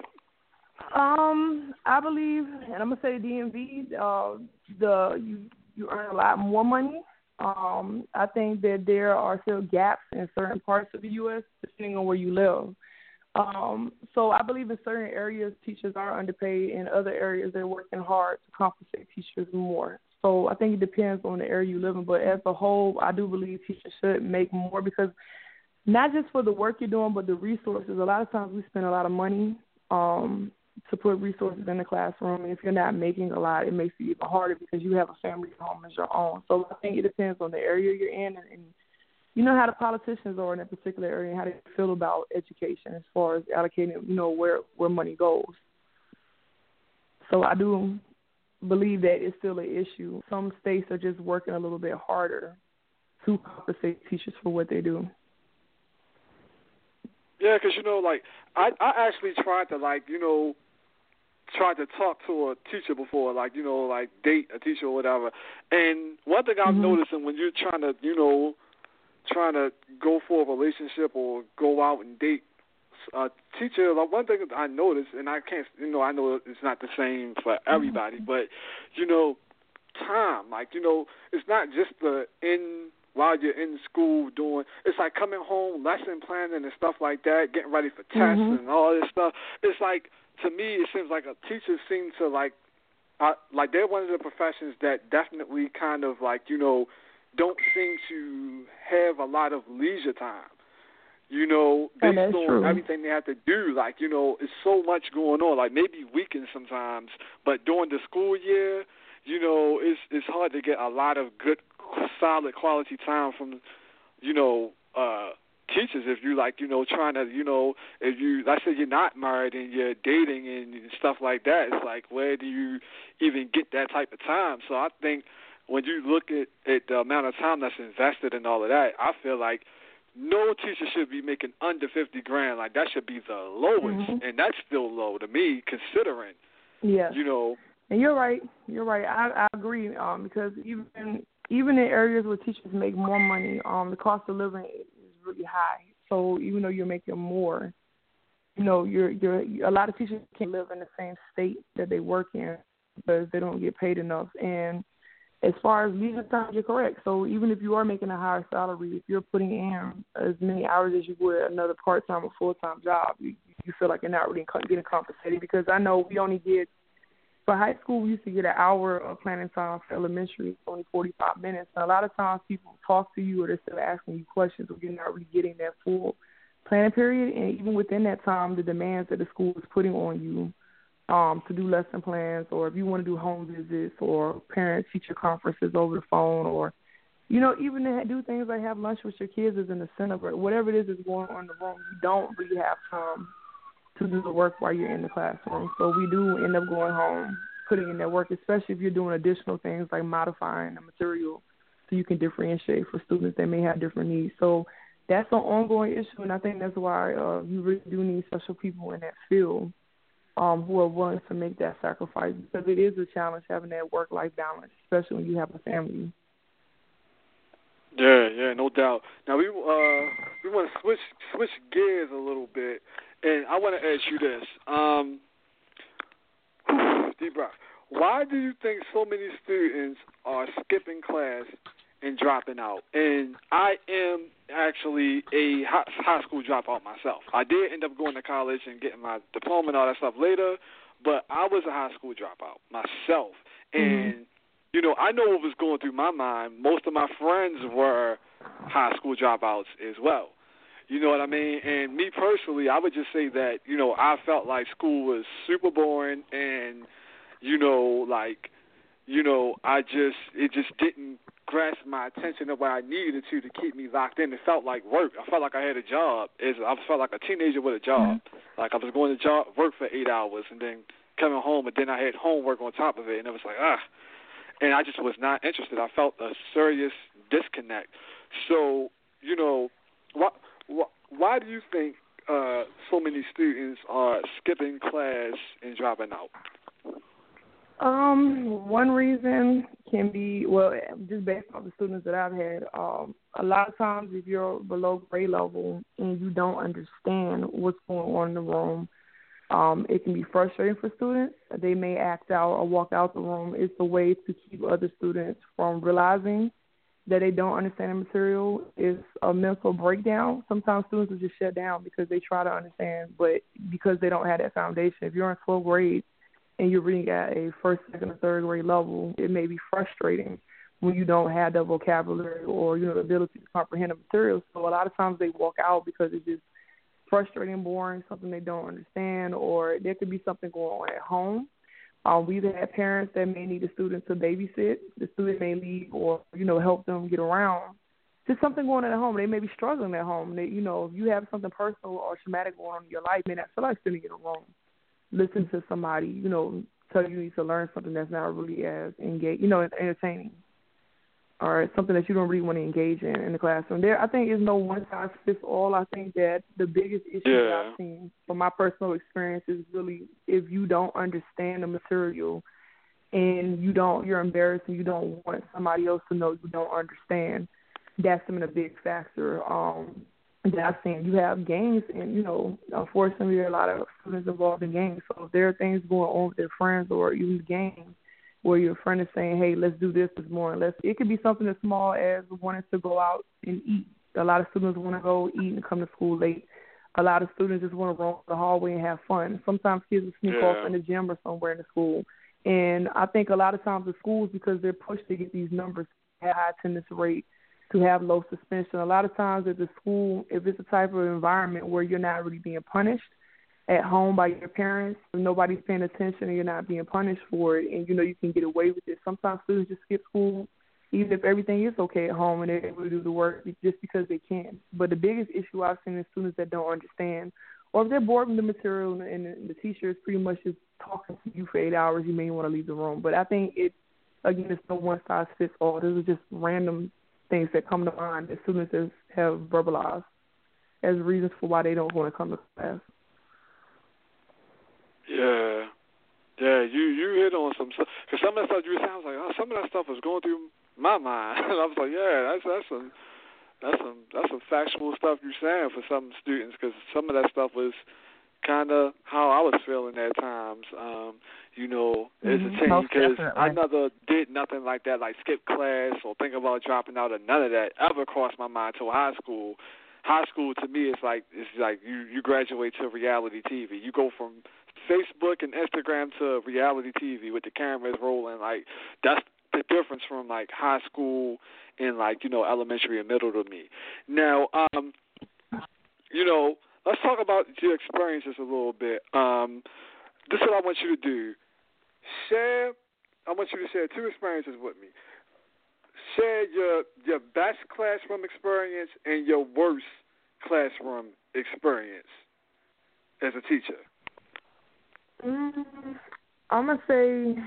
I believe, and I'm going to say DMV, you earn a lot more money I think that there are still gaps in certain parts of the U.S. depending on where you live. So I believe in certain areas teachers are underpaid. In other areas they're working hard to compensate teachers more. So I think it depends on the area you live in. But as a whole, I do believe teachers should make more because not just for the work you're doing, but the resources. A lot of times we spend a lot of money to put resources in the classroom. And if you're not making a lot, it makes it even harder because you have a family at home as your own. So I think it depends on the area you're in and you know how the politicians are in that particular area and how they feel about education as far as allocating, you know, where money goes. So I do believe that it's still an issue. Some states are just working a little bit harder to compensate teachers for what they do. Yeah, because, you know, like, I actually tried to, like, you know, tried to talk to a teacher before, like, you know, like, date a teacher or whatever. And one thing I'm noticing when you're trying to, you know, trying to go for a relationship or go out and date a teacher, like one thing I noticed, and I can't, you know, I know it's not the same for everybody, but, you know, time, like, you know, it's not just while you're in school doing, it's like coming home, lesson planning and stuff like that, getting ready for tests and all this stuff. It's like, to me, it seems like a teacher seems to, like they're one of the professions that definitely kind of, like, you know, don't seem to have a lot of leisure time, you know, based on everything they have to do. Like, you know, it's so much going on, like maybe weekends sometimes, but during the school year, you know, it's hard to get a lot of good, solid quality time from, you know, teachers if you, like, you know, trying to, you know, if you, let's say you're not married and you're dating and stuff like that, it's like, where do you even get that type of time? So I think when you look at the amount of time that's invested in all of that, I feel like no teacher should be making under $50,000. Like, that should be the lowest, and that's still low to me, considering. Yes. You know. And you're right. You're right. I agree. Because even in areas where teachers make more money, the cost of living is really high. So even though you're making more, you know, you're a lot of teachers can't live in the same state that they work in because they don't get paid enough. And as far as leisure time, you're correct. So even if you are making a higher salary, if you're putting in as many hours as you would another part-time or full-time job, you feel like you're not really getting compensated. Because I know we only get, for high school, we used to get an hour of planning time. For elementary, it's only 45 minutes. And a lot of times people talk to you or they're still asking you questions, or you're not really getting that full planning period. And even within that time, the demands that the school is putting on you to do lesson plans, or if you want to do home visits or parent-teacher conferences over the phone, or, you know, even to do things like have lunch with your kids is in the center, but whatever it is that's going on in the room, you don't really have time to do the work while you're in the classroom. So we do end up going home, putting in that work, especially if you're doing additional things like modifying the material so you can differentiate for students that may have different needs. So that's an ongoing issue, and I think that's why you really do need special people in that field who are willing to make that sacrifice, because it is a challenge having that work-life balance, especially when you have a family. Yeah, no doubt. Now we want to switch gears a little bit, and I want to ask you this, deep breath. Why do you think so many students are skipping class and dropping out? And I am actually a high school dropout myself. I did end up going to college and getting my diploma and all that stuff later, but I was a high school dropout myself. And, you know, I know what was going through my mind. Most of my friends were high school dropouts as well. You know what I mean? And me personally, I would just say that, you know, I felt like school was super boring and, you know, like, you know, it just didn't grasp my attention the way I needed it to keep me locked in. It felt like work. I felt like I had a job. I felt like a teenager with a job. Like I was going to work for 8 hours and then coming home, and then I had homework on top of it, and it was like, and I just was not interested. I felt a serious disconnect. So, you know, why do you think so many students are skipping class and dropping out? One reason can be, well, just based on the students that I've had, a lot of times if you're below grade level and you don't understand what's going on in the room, it can be frustrating for students. They may act out or walk out the room. It's a way to keep other students from realizing that they don't understand the material is a mental breakdown. Sometimes students will just shut down because they try to understand, but because they don't have that foundation. If you're in 12th grade and you're reading at a first, second, or third grade level, it may be frustrating when you don't have the vocabulary or, the ability to comprehend the material. So a lot of times they walk out because it's just frustrating, boring, something they don't understand, or there could be something going on at home. We've had parents that may need a student to babysit. The student may leave or, help them get around. Just something going on at home. They may be struggling at home. They, if you have something personal or traumatic going on in your life, may not feel like sitting in a room. Listen to somebody, tell you need to learn something that's not really as entertaining, or something that you don't really want to engage in the classroom. There, I think, is no one-size-fits-all. I think that the biggest issue that I've seen from my personal experience is really if you don't understand the material and you're embarrassed and you don't want somebody else to know you don't understand, that's been a big factor that I've seen. You have gangs, and, unfortunately, there are a lot of students involved in gangs. So if there are things going on with their friends or even gangs, where your friend is saying, hey, let's do this more. It could be something as small as wanting to go out and eat. A lot of students want to go eat and come to school late. A lot of students just want to roam the hallway and have fun. Sometimes kids will sneak off in the gym or somewhere in the school. And I think a lot of times the schools, because they're pushed to get these numbers, have high attendance rate, to have low suspension. A lot of times at the school, if it's a type of environment where you're not really being punished, at home by your parents, and nobody's paying attention and you're not being punished for it, and you can get away with it. Sometimes students just skip school, even if everything is okay at home and they're able to do the work just because they can. But the biggest issue I've seen is students that don't understand, or if they're bored with the material and the teacher is pretty much just talking to you for 8 hours, you may want to leave the room. But I think it's no one-size-fits-all. Those are just random things that come to mind that students have verbalized as reasons for why they don't want to come to class. Yeah, you hit on some stuff. Because some of that stuff you were saying, I was like, oh, some of that stuff was going through my mind. And I was like, yeah, that's some factual stuff you're saying for some students, because some of that stuff was kind of how I was feeling at times, as a teen, because I never did nothing like that, like skip class or think about dropping out, or none of that ever crossed my mind till high school. High school to me is like you graduate to reality TV. You go from Facebook and Instagram to reality TV with the cameras rolling. Like, that's the difference from like high school and elementary and middle to me. Now, let's talk about your experiences a little bit. This is what I want you to do. I want you to share 2 experiences with me. Share your best classroom experience and your worst classroom experience as a teacher. I'm going to say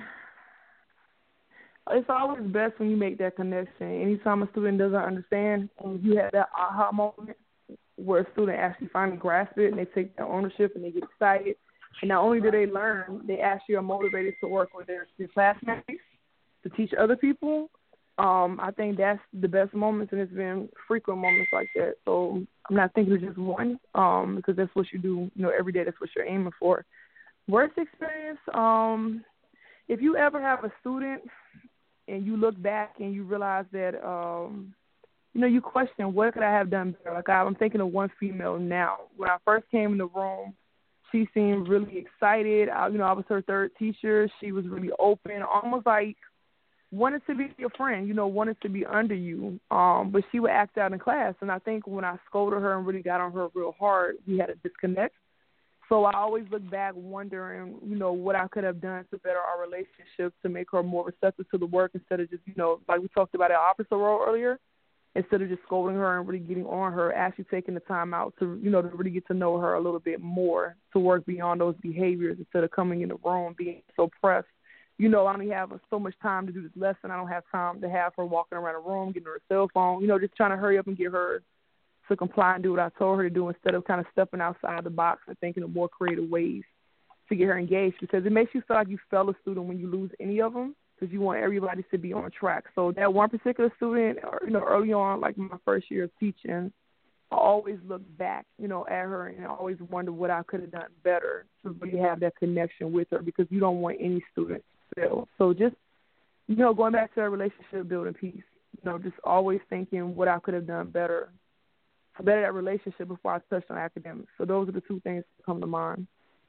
it's always best when you make that connection. Anytime a student doesn't understand and you have that aha moment where a student actually finally grasps it and they take their ownership and they get excited. And not only do they learn, they actually are motivated to work with their classmates, to teach other people. I think that's the best moments, and it's been frequent moments like that. So I'm not thinking of just one, because that's what you do, every day. That's what you're aiming for. Worst experience, if you ever have a student and you look back and you realize that, you question, what could I have done better? Like, I'm thinking of one female now. When I first came in the room, she seemed really excited. I was her third teacher. She was really open, almost like wanted to be your friend, wanted to be under you. But she would act out in class. And I think when I scolded her and really got on her real hard, we had a disconnect. So I always look back wondering, what I could have done to better our relationship, to make her more receptive to the work instead of just, like we talked about our opposite role earlier, instead of just scolding her and really getting on her, actually taking the time out to, to really get to know her a little bit more, to work beyond those behaviors instead of coming in the room being so pressed. I only have so much time to do this lesson. I don't have time to have her walking around the room, getting her cell phone, just trying to hurry up and get her to comply and do what I told her to do, instead of kind of stepping outside the box and thinking of more creative ways to get her engaged, because it makes you feel like you fail a student when you lose any of them, because you want everybody to be on track. So that one particular student, early on, like my first year of teaching, I always look back, at her, and I always wonder what I could have done better to really have that connection with her, because you don't want any student to fail. So just, going back to that relationship building piece, just always thinking what I could have done better to better that relationship before I touched on academics. So those are the two things that come to mind.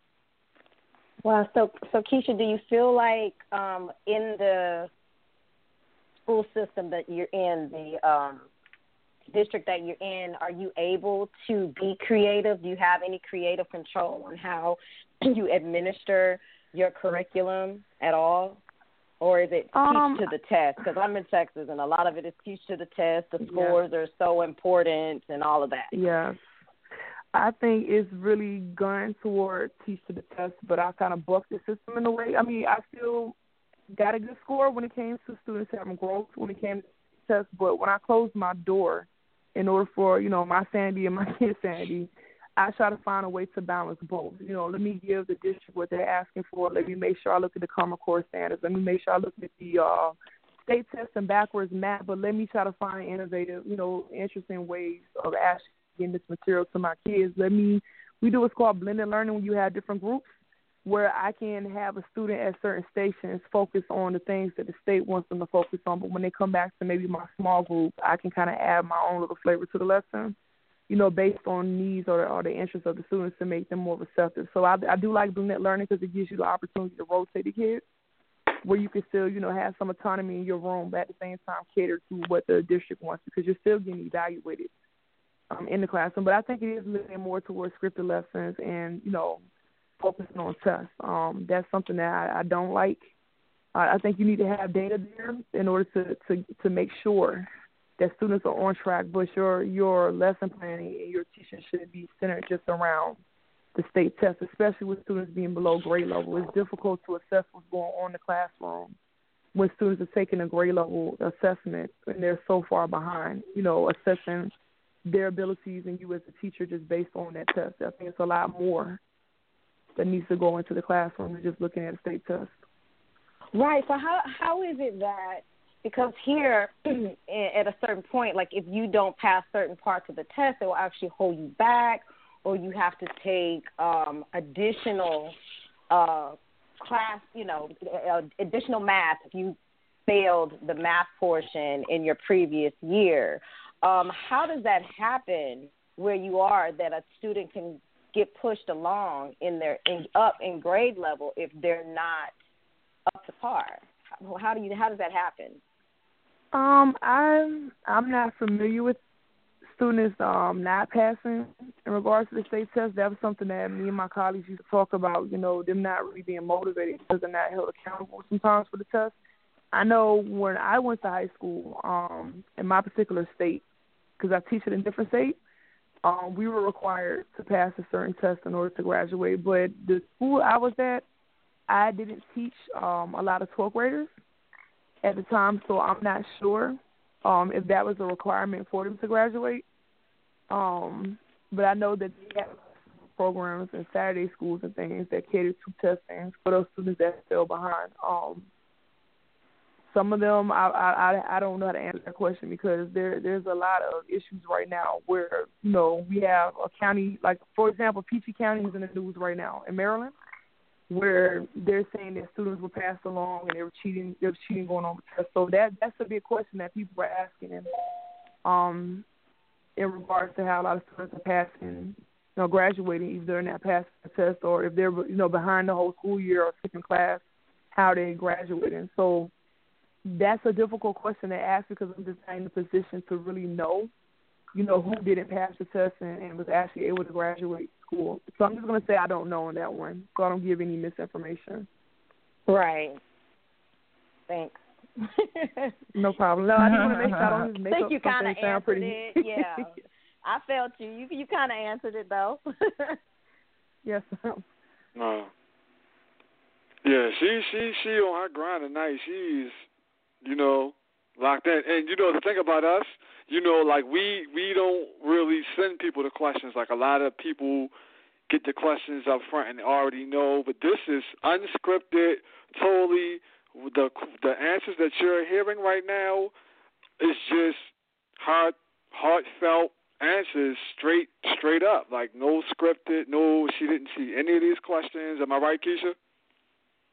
Well, so Keisha, do you feel like in the school system that you're in, the district that you're in, are you able to be creative? Do you have any creative control on how you administer your curriculum at all? Or is it teach to the test? Because I'm in Texas, and a lot of it is teach to the test. The scores are so important and all of that. Yes. I think it's really gone toward teach to the test, but I kind of bucked the system in a way. I mean, I still got a good score when it came to students having growth when it came to tests, but when I closed my door in order for, my sanity and my kids' sanity, I try to find a way to balance both. Let me give the district what they're asking for. Let me make sure I look at the Common Core standards. Let me make sure I look at the state test and backwards math, but let me try to find innovative, interesting ways of actually getting this material to my kids. We do what's called blended learning when you have different groups where I can have a student at certain stations focus on the things that the state wants them to focus on, but when they come back to maybe my small group, I can kind of add my own little flavor to the lesson, based on needs or the interests of the students to make them more receptive. So I do like blended learning because it gives you the opportunity to rotate the kids where you can still, have some autonomy in your room, but at the same time cater to what the district wants because you're still getting evaluated in the classroom. But I think it is leaning more towards scripted lessons and, focusing on tests. That's something that I don't like. I think you need to have data there in order to make sure that students are on track, but your lesson planning and your teaching should be centered just around the state test, especially with students being below grade level. It's difficult to assess what's going on in the classroom when students are taking a grade level assessment and they're so far behind, assessing their abilities and you as a teacher just based on that test. I think it's a lot more that needs to go into the classroom than just looking at a state test. Right. So how is it that, because here at a certain point, like if you don't pass certain parts of the test, it will actually hold you back, or you have to take additional class, additional math if you failed the math portion in your previous year. How does that happen where you are that a student can get pushed along up in grade level if they're not up to par? How does that happen? I'm not familiar with students not passing in regards to the state test. That was something that me and my colleagues used to talk about, them not really being motivated because they're not held accountable sometimes for the test. I know when I went to high school in my particular state, because I teach it in different states, we were required to pass a certain test in order to graduate. But the school I was at, I didn't teach a lot of 12th graders at the time, so I'm not sure if that was a requirement for them to graduate. But I know that they have programs and Saturday schools and things that cater to testing for those students that fell behind. Some of them, I don't know how to answer that question because there's a lot of issues right now where, we have a county, like, for example, Peachey County is in the news right now in Maryland, where they're saying that students were passed along and there was cheating going on with tests. So that's a big question that people are asking in regards to how a lot of students are passing, graduating, either they're not passing the test or if they're, behind the whole school year or skipping class, how they graduating. So that's a difficult question to ask because I'm just not in the position to really know, who didn't pass the test and was actually able to graduate school. So I'm just going to say I don't know on that one, so I don't give any misinformation. Right. Thanks. No problem. No, I just want to make sure I don't just make I think up you kind of something sound pretty. It. Yeah. I felt you. You kind of answered it, though. Yes. No. Yeah, she on her grind tonight. She's, locked in. And, the thing about us, like we don't really send people the questions. Like a lot of people get the questions up front and already know. But this is unscripted, totally. The answers that you're hearing right now is just heartfelt answers, straight up. Like no scripted, no, she didn't see any of these questions. Am I right, Keisha?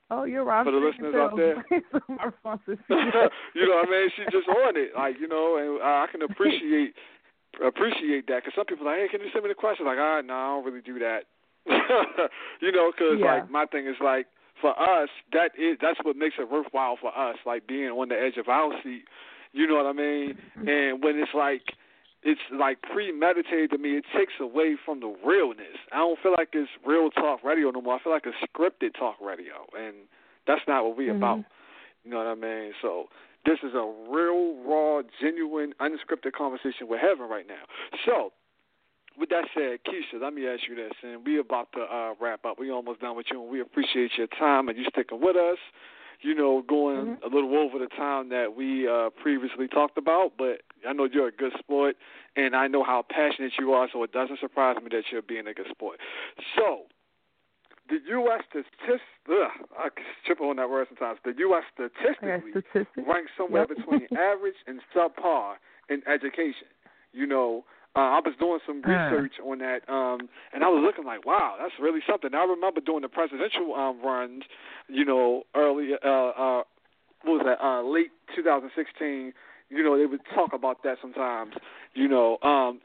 Oh, you're right. For the listeners out there. My response is you know what I mean? She's just on it. Like, you know, and I can appreciate that because some people are like, hey, can you send me the question? Like, all right, no, I don't really do that. You know, because, like, my thing is, like, for us, that's what makes it worthwhile for us, like being on the edge of our seat. You know what I mean? Mm-hmm. And when it's like premeditated to me, it takes away from the realness. I don't feel like it's real talk radio no more. I feel like it's scripted talk radio, and that's not what we're about. You know what I mean? So this is a real, raw, genuine, unscripted conversation we're having right now. So with that said, Keisha, let me ask you this, and we're about to wrap up. We're almost done with you, and we appreciate your time and you sticking with us. You know, going a little over the time that we previously talked about, but I know you're a good sport, and I know how passionate you are, so it doesn't surprise me that you're being a good sport. So, the U.S. I trip on that word sometimes. The U.S. statistically ranks somewhere between average and subpar in education. You know, I was doing some research on that, and I was looking like, wow, that's really something. I remember doing the presidential runs, you know, early, late 2016. You know, they would talk about that sometimes, you know.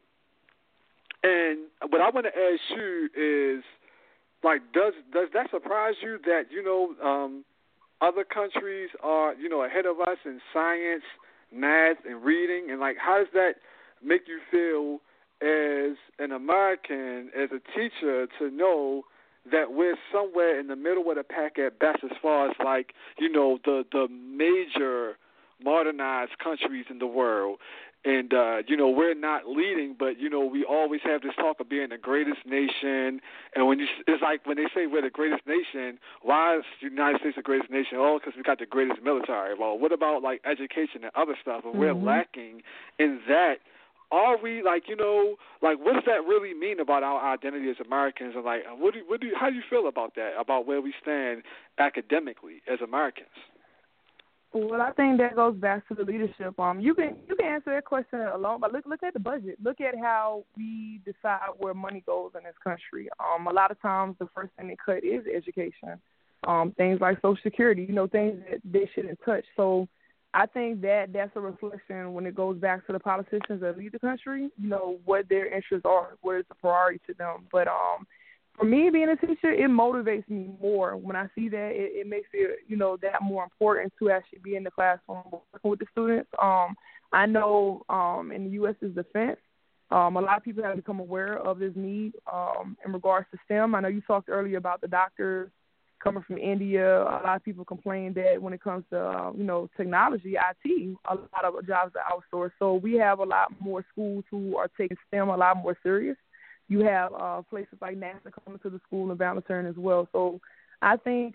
And what I want to ask you is, like, does that surprise you that, you know, other countries are, you know, ahead of us in science, math, and reading? And, like, how does that make you feel as an American, as a teacher, to know that we're somewhere in the middle of the pack at best as far as, like, you know, the major modernized countries in the world? And, you know, we're not leading, but, you know, we always have this talk of being the greatest nation. And it's like when they say we're the greatest nation, why is the United States the greatest nation? Oh, because we got the greatest military. Well, what about, like, education and other stuff? And we're lacking in that. Are we, like, you know, like, what does that really mean about our identity as Americans? And, like, how do you feel about that, about where we stand academically as Americans? Well, I think that goes back to the leadership. You can answer that question alone, but look at the budget. Look at how we decide where money goes in this country. A lot of times the first thing they cut is education. Things like Social Security, you know, things that they shouldn't touch. So I think that's a reflection when it goes back to the politicians that lead the country, you know, what their interests are, what is the priority to them. But for me, being a teacher, it motivates me more. When I see that, it makes it, you know, that more important to actually be in the classroom working with the students. I know in the U.S.'s defense, a lot of people have become aware of this need in regards to STEM. I know you talked earlier about the doctors coming from India. A lot of people complain that when it comes to, you know, technology, IT, a lot of jobs are outsourced. So we have a lot more schools who are taking STEM a lot more serious. You have places like NASA coming to the school in Valentine as well. So I think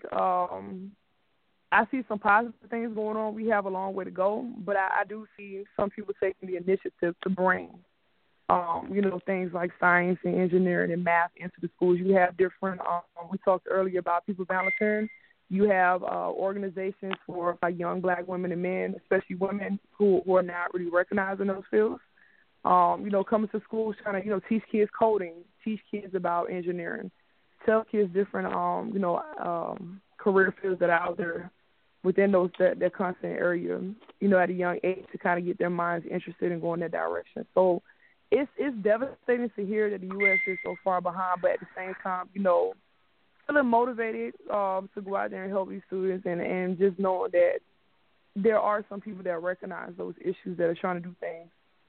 I see some positive things going on. We have a long way to go, but I do see some people taking the initiative to bring, you know, things like science and engineering and math into the schools. You have different, we talked earlier about People Valentine. You have organizations for like young black women and men, especially women who are not really recognized in those fields. You know, coming to schools trying to, you know, teach kids coding, teach kids about engineering, tell kids different, you know, career fields that are out there within those that constant area, you know, at a young age to kind of get their minds interested in going that direction. So it's devastating to hear that the U.S. is so far behind, but at the same time, you know, feeling motivated to go out there and help these students and just knowing that there are some people that recognize those issues that are trying to do things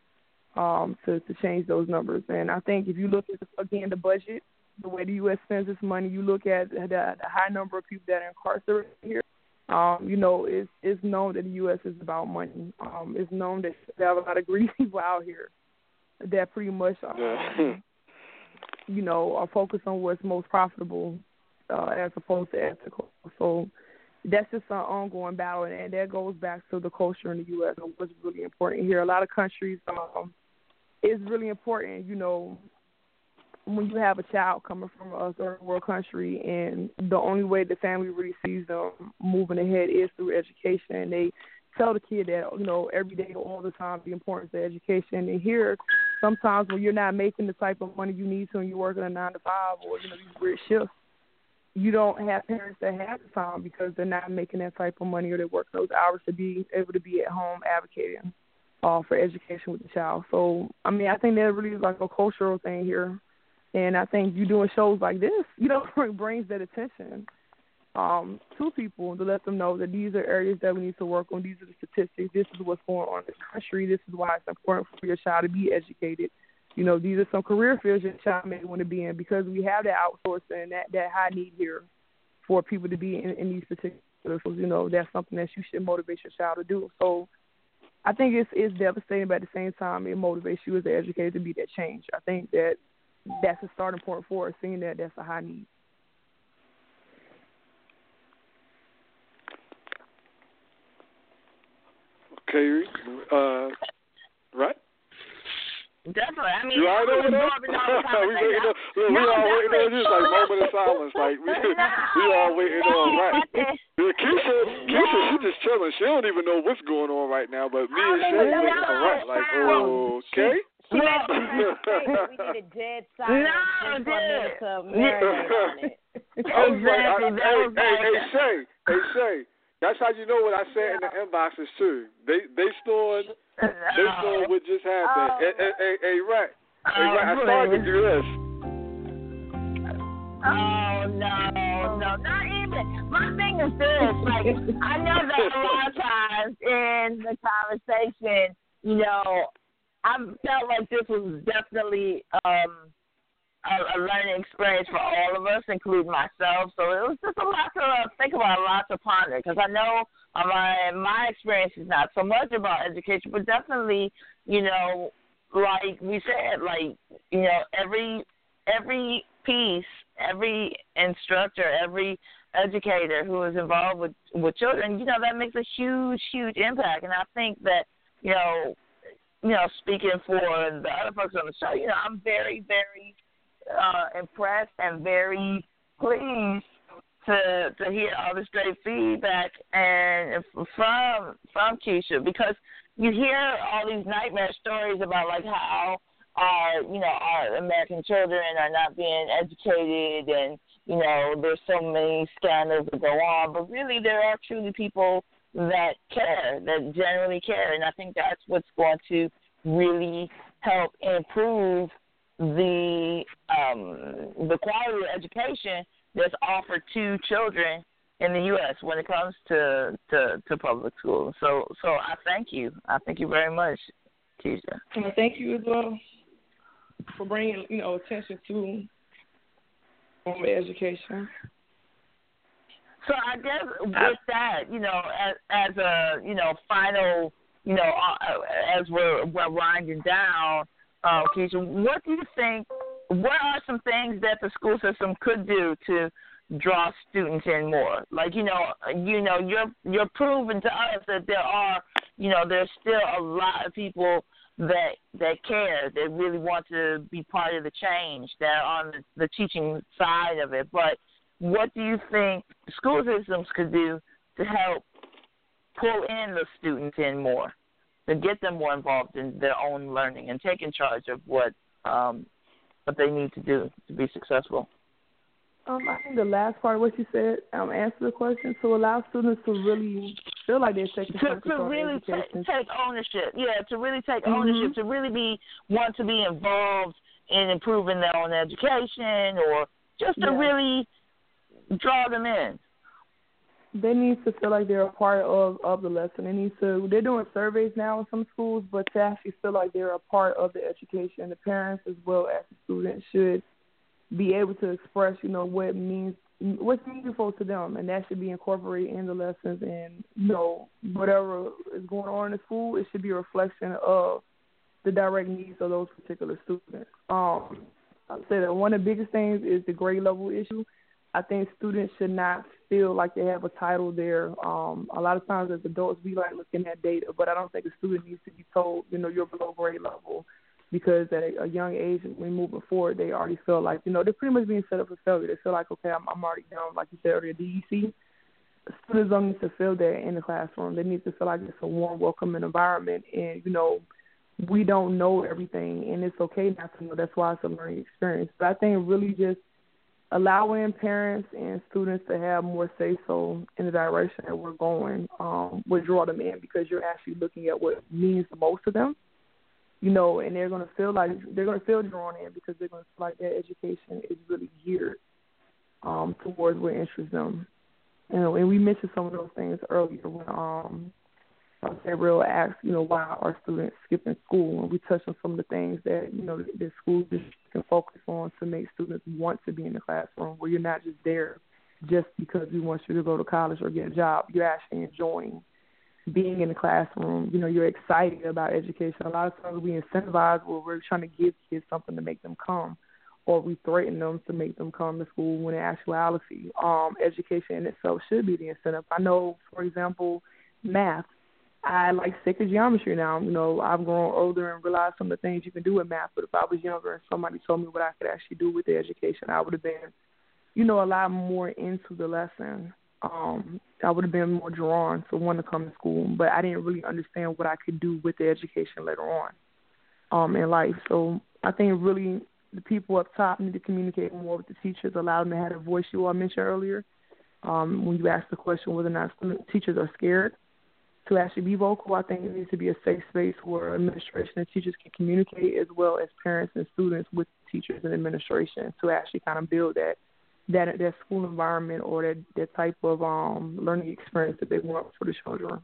to change those numbers. And I think if you look at, again, the budget, the way the U.S. spends its money, you look at the high number of people that are incarcerated here, you know, it's known that the U.S. is about money. It's known that there are a lot of greedy people out here that pretty much, you know, are focused on what's most profitable as opposed to ethical. So that's just an ongoing battle, and that goes back to the culture in the U.S. and what's really important here. A lot of countries, it's really important, you know, when you have a child coming from a third world country and the only way the family really sees them moving ahead is through education. And they tell the kid that, you know, every day, all the time, the importance of education. And here, sometimes when you're not making the type of money you need to and you're working a 9 to 5 or, you know, these weird shifts, you don't have parents that have the time because they're not making that type of money or they're working those hours to be able to be at home advocating for education with the child. So, I mean, I think that really is like a cultural thing here. And I think you doing shows like this, brings that attention to people to let them know that these are areas that we need to work on. These are the statistics. This is what's going on in this country. This is why it's important for your child to be educated. These are some career fields your child may want to be in because we have that outsourcing and that high need here for people to be in these particular fields. That's something that you should motivate your child to do. So I think it's devastating, but at the same time, it motivates you as an educator to be that change. I think that's a starting point for us, seeing that that's a high need. Okay, right? Definitely. I mean, you all right over there? We all waiting on you, like moment of silence. Like we all waiting on right. Keisha, she just chilling. She don't even know what's going on right now. But me and Shay waiting for right. Like, okay. We need a dead silence. Hey, Shay. That's how you know what I said in the inboxes too. They stored what just happened. Hey, Rat. I started to do this. Oh no, not even. My thing is this: like, I know that a lot of times in the conversation, I felt like this was definitely a learning experience for all of us, including myself. So it was just a lot to think about, a lot to ponder, because I know my experience is not so much about education, but definitely, like we said, every piece, every instructor, every educator who is involved with children, that makes a huge, huge impact. And I think that, speaking for the other folks on the show, I'm very, very impressed and very pleased to hear all this great feedback and from Keisha, because you hear all these nightmare stories about like how our American children are not being educated, and there's so many scandals that go on, but really there are truly people that care, that generally care, and I think that's what's going to really help improve the quality of education that's offered to children in the U.S. when it comes to public schools. So I thank you. I thank you very much, Keisha. And I thank you as well for bringing attention to education. So I guess with that, as a final, as we're winding down, Keisha, what do you think? What are some things that the school system could do to draw students in more? Like, you're proving to us that there are, there's still a lot of people that care, that really want to be part of the change, that are on the teaching side of it. But what do you think school systems could do to help pull in the students in more, to get them more involved in their own learning and taking charge of what they need to do to be successful? I think the last part of what you said, answer the question, to allow students to really feel like they're taking control to really take ownership. Yeah, to really take ownership, to really want to be involved in improving their own education, or just to really draw them in. They need to feel like they're a part of the lesson. They're doing surveys now in some schools, but to actually feel like they're a part of the education. The parents as well as the students should be able to express, what's meaningful to them, and that should be incorporated in the lessons. And whatever is going on in the school, it should be a reflection of the direct needs of those particular students. I'd say that one of the biggest things is the grade level issue. I think students should not feel like they have a title there. A lot of times as adults, we like looking at data, but I don't think a student needs to be told, you're below grade level, because at a young age, when moving forward, they already feel like, they're pretty much being set up for failure. They feel like, okay, I'm already down, like you said earlier, DEC. Students don't need to feel that in the classroom. They need to feel like it's a warm, welcoming environment, and, we don't know everything, and it's okay not to know. That's why it's a learning experience. But I think really just allowing parents and students to have more say-so in the direction that we're going would draw them in, because you're actually looking at what means the most to them, and they're going to feel drawn in, because they're going to feel like their education is really geared towards what interests them. And we mentioned some of those things earlier when Gabriel asked, why are students skipping school, and we touched on some of the things that the school district can focus on to make students want to be in the classroom, where you're not just there just because we want you to go to college or get a job. You're actually enjoying being in the classroom. You're excited about education. A lot of times we incentivize where we're trying to give kids something to make them come, or we threaten them to make them come to school, when in actuality, education in itself should be the incentive. I know, for example, math. I like sacred geometry now. I've grown older and realized some of the things you can do with math, but if I was younger and somebody told me what I could actually do with the education, I would have been, a lot more into the lesson. I would have been more drawn to want to come to school, but I didn't really understand what I could do with the education later on in life. So I think really the people up top need to communicate more with the teachers, allow them to have a voice. You all mentioned earlier when you asked the question whether or not teachers are scared to actually be vocal. I think it needs to be a safe space where administration and teachers can communicate, as well as parents and students with teachers and administration, to actually kind of build that school environment, or that type of learning experience that they want for the children.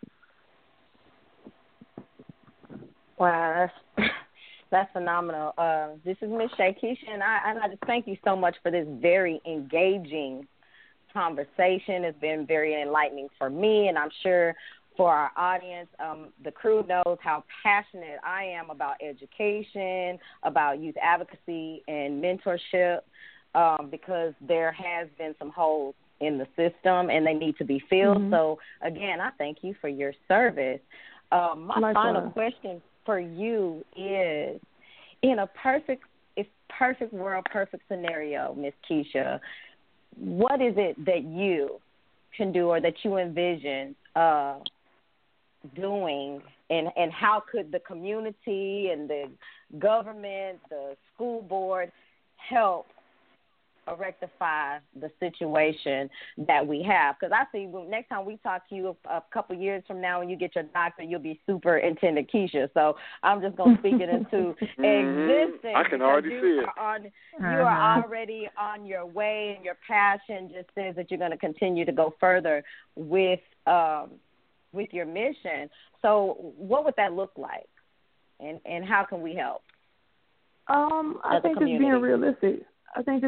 Wow, that's phenomenal. This is Ms. Shaykisha, and I just thank you so much for this very engaging conversation. It's been very enlightening for me, and I'm sure for our audience. The crew knows how passionate I am about education, about youth advocacy and mentorship, because there has been some holes in the system and they need to be filled. Mm-hmm. So, again, I thank you for your service. My final question for you is, in a perfect world, perfect scenario, Ms. Keisha, what is it that you can do or that you envision doing, and how could the community and the government, the school board help rectify the situation that we have? Because I see next time we talk to you a couple years from now, when you get your doctorate, you'll be Superintendent Keisha. So I'm just going to speak it into existence. I can already see it. You are already on your way, and your passion just says that you're going to continue to go further with your mission. So what would that look like, and how can we help? I think it's being realistic. I think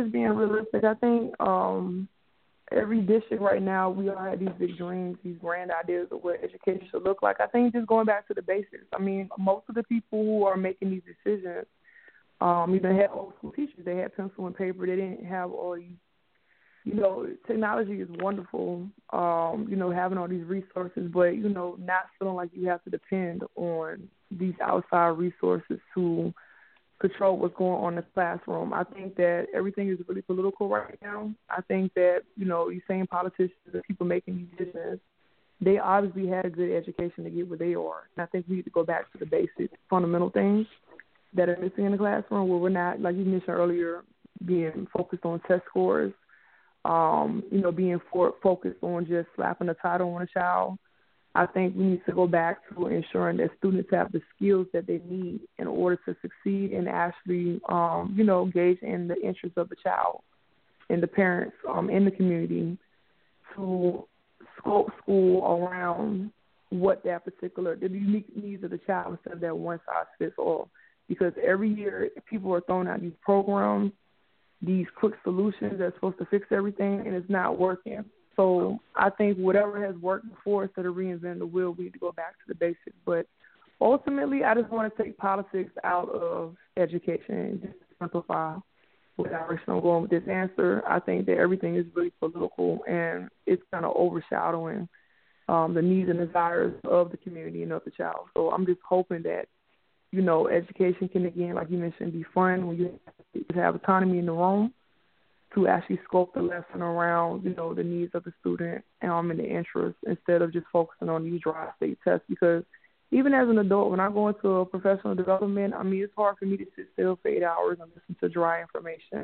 every district right now, we all have these big dreams, these grand ideas of what education should look like. I think just going back to the basics. I mean, most of the people who are making these decisions, they had old school teachers. They had pencil and paper. They didn't have all these. Technology is wonderful, having all these resources, but, not feeling like you have to depend on these outside resources to control what's going on in the classroom. I think that everything is really political right now. I think that, you're saying politicians and people making these decisions, they obviously had a good education to get where they are. And I think we need to go back to the basic, fundamental things that are missing in the classroom, where we're not, like you mentioned earlier, being focused on test scores, being focused on just slapping a title on a child. I think we need to go back to ensuring that students have the skills that they need in order to succeed and actually, engage in the interests of the child and the parents in the community, to scope school around the unique needs of the child, instead of that one size fits all. Because every year people are throwing out these programs, these quick solutions that's supposed to fix everything, and it's not working. So I think whatever has worked before, instead of reinventing the wheel, we need to go back to the basics. But ultimately, I just want to take politics out of education and just simplify what direction I'm going with this answer. I think that everything is really political, and it's kind of overshadowing the needs and desires of the community and of the child. So I'm just hoping that, education can, again, like you mentioned, be fun, when you have autonomy in the room to actually scope the lesson around, the needs of the student and the interests, instead of just focusing on these dry state tests. Because even as an adult, when I go into a professional development, it's hard for me to sit still for 8 hours and listen to dry information.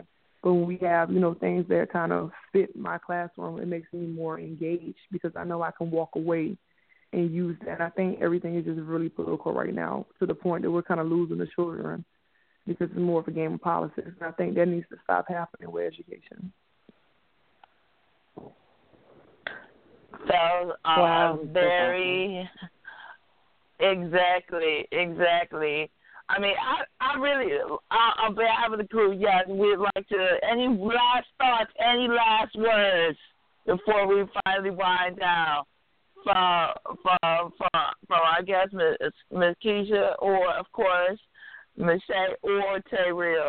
But when we have, things that kind of fit my classroom, it makes me more engaged because I know I can walk away and use that. I think everything is just really political right now to the point that we're kind of losing the children because it's more of a game of politics. And I think that needs to stop happening with education. So, very, exactly. I mean, I really, on behalf of the crew, yes, we'd like to, any last thoughts, any last words before we finally wind down from I guess, Ms. Keisha, or, of course, Ms. Shay, or Terrell.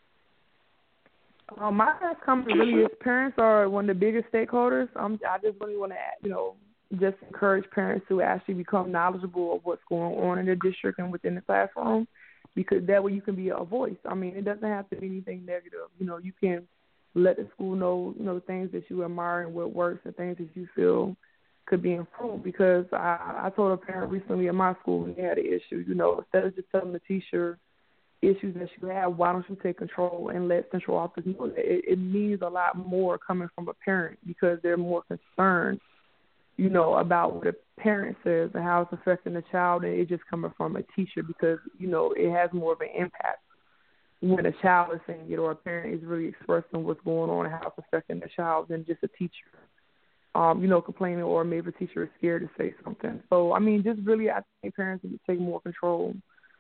My last comment really is parents are one of the biggest stakeholders. I just really want to, just encourage parents to actually become knowledgeable of what's going on in their district and within the classroom, because that way you can be a voice. I mean, it doesn't have to be anything negative. You can let the school know, things that you admire and what works and things that you feel could be improved. Because I told a parent recently in my school when they had an issue, instead of just telling the teacher issues that you have, why don't you take control and let central office know that it means a lot more coming from a parent because they're more concerned, about what a parent says and how it's affecting the child, and it just coming from a teacher because, it has more of an impact when a child is saying it or a parent is really expressing what's going on and how it's affecting the child than just a teacher, complaining, or maybe a teacher is scared to say something. So, I mean, just really I think parents need to take more control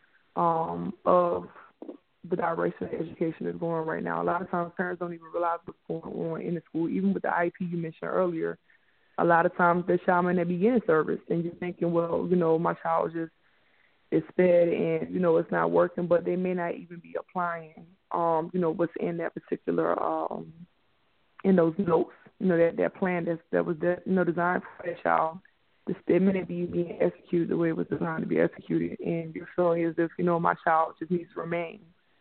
of the direction of education is going right now. A lot of times parents don't even realize what's going on in the school. Even with the IEP you mentioned earlier, a lot of times the child may not be getting service, and you're thinking, well, my child just is fed and, it's not working, but they may not even be applying, what's in that particular, in those notes, that plan that was, designed for that child. It may not be being executed the way it was designed to be executed, and you're feeling as if, my child just needs to remain,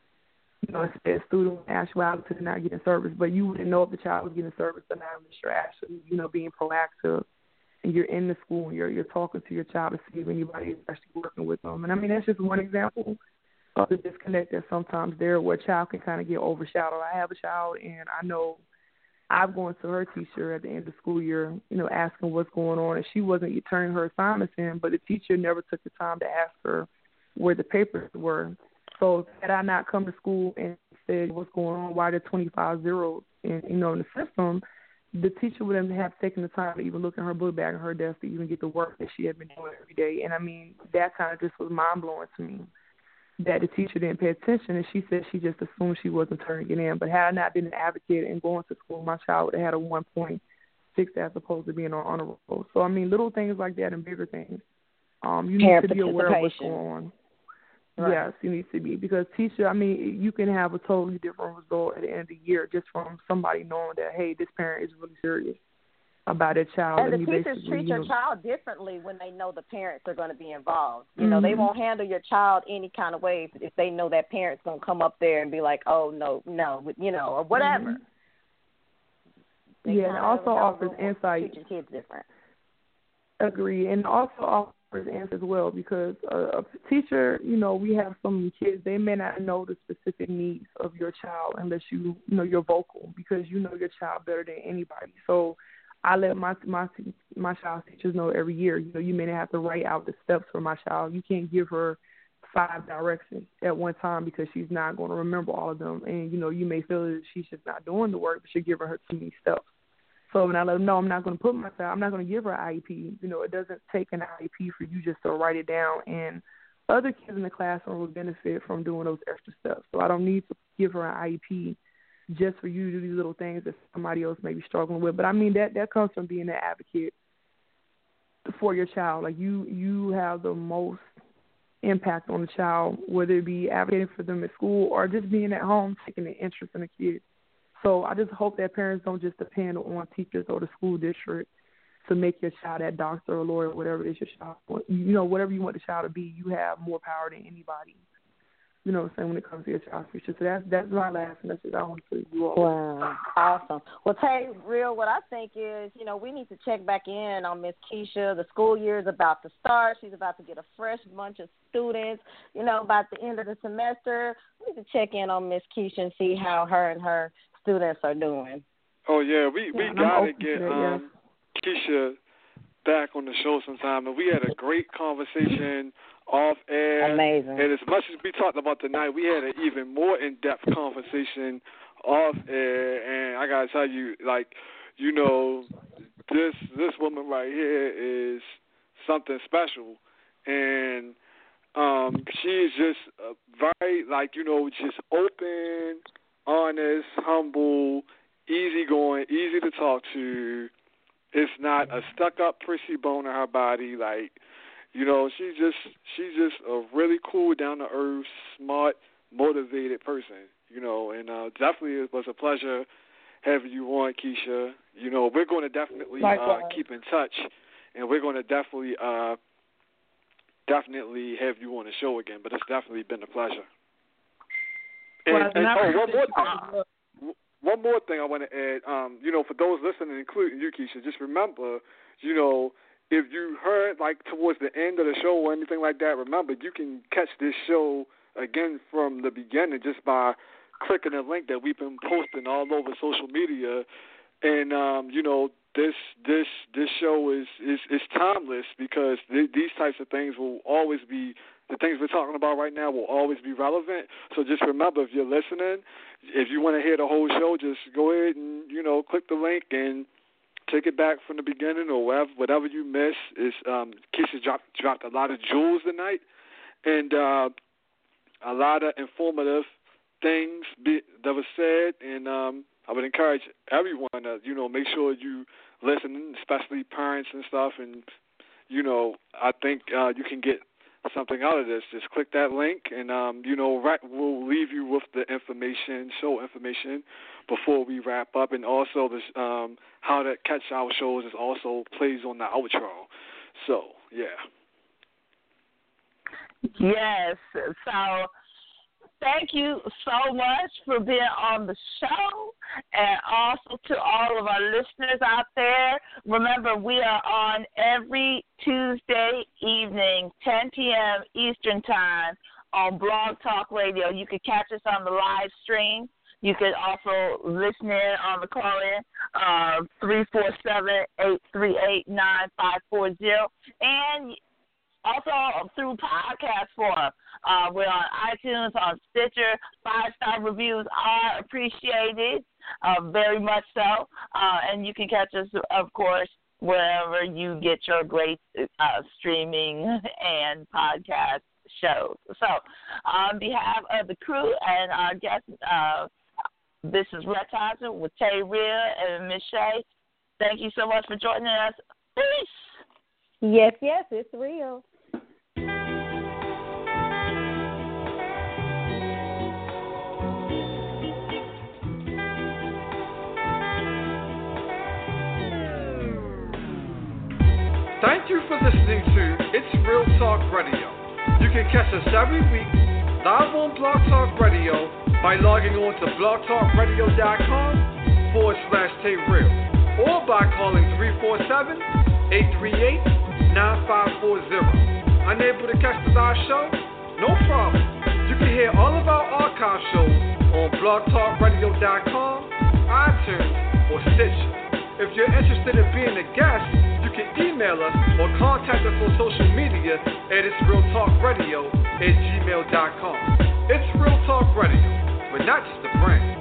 instead student in actuality they're not getting service, but you wouldn't know if the child was getting service or not unless you're actually, being proactive, and you're in the school and you're talking to your child to see if anybody is actually working with them. And I mean, that's just one example of the disconnect that sometimes there where a child can kind of get overshadowed. I have a child, and I know I've gone to her teacher at the end of the school year, asking what's going on, and she wasn't turning her assignments in, but the teacher never took the time to ask her where the papers were. So had I not come to school and said what's going on, why are there 25 zeros in the system, the teacher wouldn't have taken the time to even look in her book bag and her desk to even get the work that she had been doing every day. And I mean, that kind of just was mind blowing to me, that the teacher didn't pay attention, and she said she just assumed she wasn't turning it in. But had I not been an advocate and going to school, my child would have had a 1.6 as opposed to being on honor roll. So, I mean, little things like that and bigger things. You need to be aware of what's going on. Right. Yes, you need to be. Because teacher, I mean, you can have a totally different result at the end of the year just from somebody knowing that, hey, this parent is really serious about their child. And the teachers treat your child differently when they know the parents are going to be involved. They won't handle your child any kind of way if they know that parent's going to come up there and be like, oh, no, or whatever. Yeah, and it also offers insight. Teach your kids different. Agree. And also offers answer as well, because a teacher, we have some kids, they may not know the specific needs of your child unless you're vocal, because you know your child better than anybody. So I let my child's teachers know every year, you may not have to write out the steps for my child. You can't give her 5 directions at one time because she's not going to remember all of them. And, you may feel that she's just not doing the work, but you're giving her too many steps. So when I let them know I'm not going to give her an IEP. It doesn't take an IEP for you just to write it down. And other kids in the classroom will benefit from doing those extra steps. So I don't need to give her an IEP just for you to do these little things that somebody else may be struggling with. But I mean, that comes from being an advocate for your child. Like you have the most impact on the child, whether it be advocating for them at school or just being at home, taking an interest in the kids. So I just hope that parents don't just depend on teachers or the school district to make your child that doctor or lawyer, whatever it is your child wants. Whatever you want the child to be, you have more power than anybody. What I'm saying, when it comes to your child's future. So that's my last message I want to you all. Wow, awesome. Well, Real, what I think is, we need to check back in on Miss Keisha. The school year is about to start. She's about to get a fresh bunch of students, about the end of the semester. We need to check in on Miss Keisha and see how her and her students are doing. Oh yeah, we gotta get yes. Keisha back on the show sometime, and we had a great conversation off air. Amazing. And as much as we talked about tonight, we had an even more in-depth conversation off air. And I gotta tell you, like, you know, this woman right here is something special, and she's just very, like, you know, just open, honest, humble, easygoing, easy to talk to. It's not a stuck-up, prissy bone in her body. Like, you know, she's just a really cool, down-to-earth, smart, motivated person. You know, and definitely it was a pleasure having you on, Keisha. You know, we're going to definitely keep in touch, and we're going to definitely have you on the show again. But it's definitely been a pleasure. And one more thing I want to add, you know, for those listening, including you, Keisha, just remember, you know, if you heard, like, towards the end of the show or anything like that, remember, you can catch this show again from the beginning just by clicking a link that we've been posting all over social media. And, you know, this show is timeless because these types of things will always be, the things we're talking about right now will always be relevant. So just remember, if you're listening, if you want to hear the whole show, just go ahead and, you know, click the link and take it back from the beginning or whatever you missed. Keisha dropped a lot of jewels tonight and a lot of informative things that was said. And I would encourage everyone to, you know, make sure you listen, especially parents and stuff. And, you know, I think you can get something out of this. Just click that link, and you know, we'll leave you with the show information before we wrap up, and also this how to catch our shows is also plays on the outro. So yeah. Yes. So thank you so much for being on the show, and also to all of our listeners out there. Remember, we are on every Tuesday evening, 10 p.m. Eastern Time on Blog Talk Radio. You can catch us on the live stream. You can also listen in on the call-in, 347-838-9540, and also through podcast form. We're on iTunes, on Stitcher. 5-star reviews are appreciated, very much so. And you can catch us, of course, wherever you get your great streaming and podcast shows. So on behalf of the crew and our guests, this is Red Thompson with Tay Real and Miss Shay. Thank you so much for joining us. Peace. Yes, it's real. Thank you for listening to It's Real Talk Radio. You can catch us every week live on Blog Talk Radio by logging on to blogtalkradio.com/TayReal or by calling 347-838-9540. Unable to catch the live show? No problem. You can hear all of our archive shows on blogtalkradio.com, iTunes, or Stitcher. If you're interested in being a guest, you can email us or contact us on social media at itsrealtalkradio@gmail.com. It's Real Talk Radio, but not just a brand.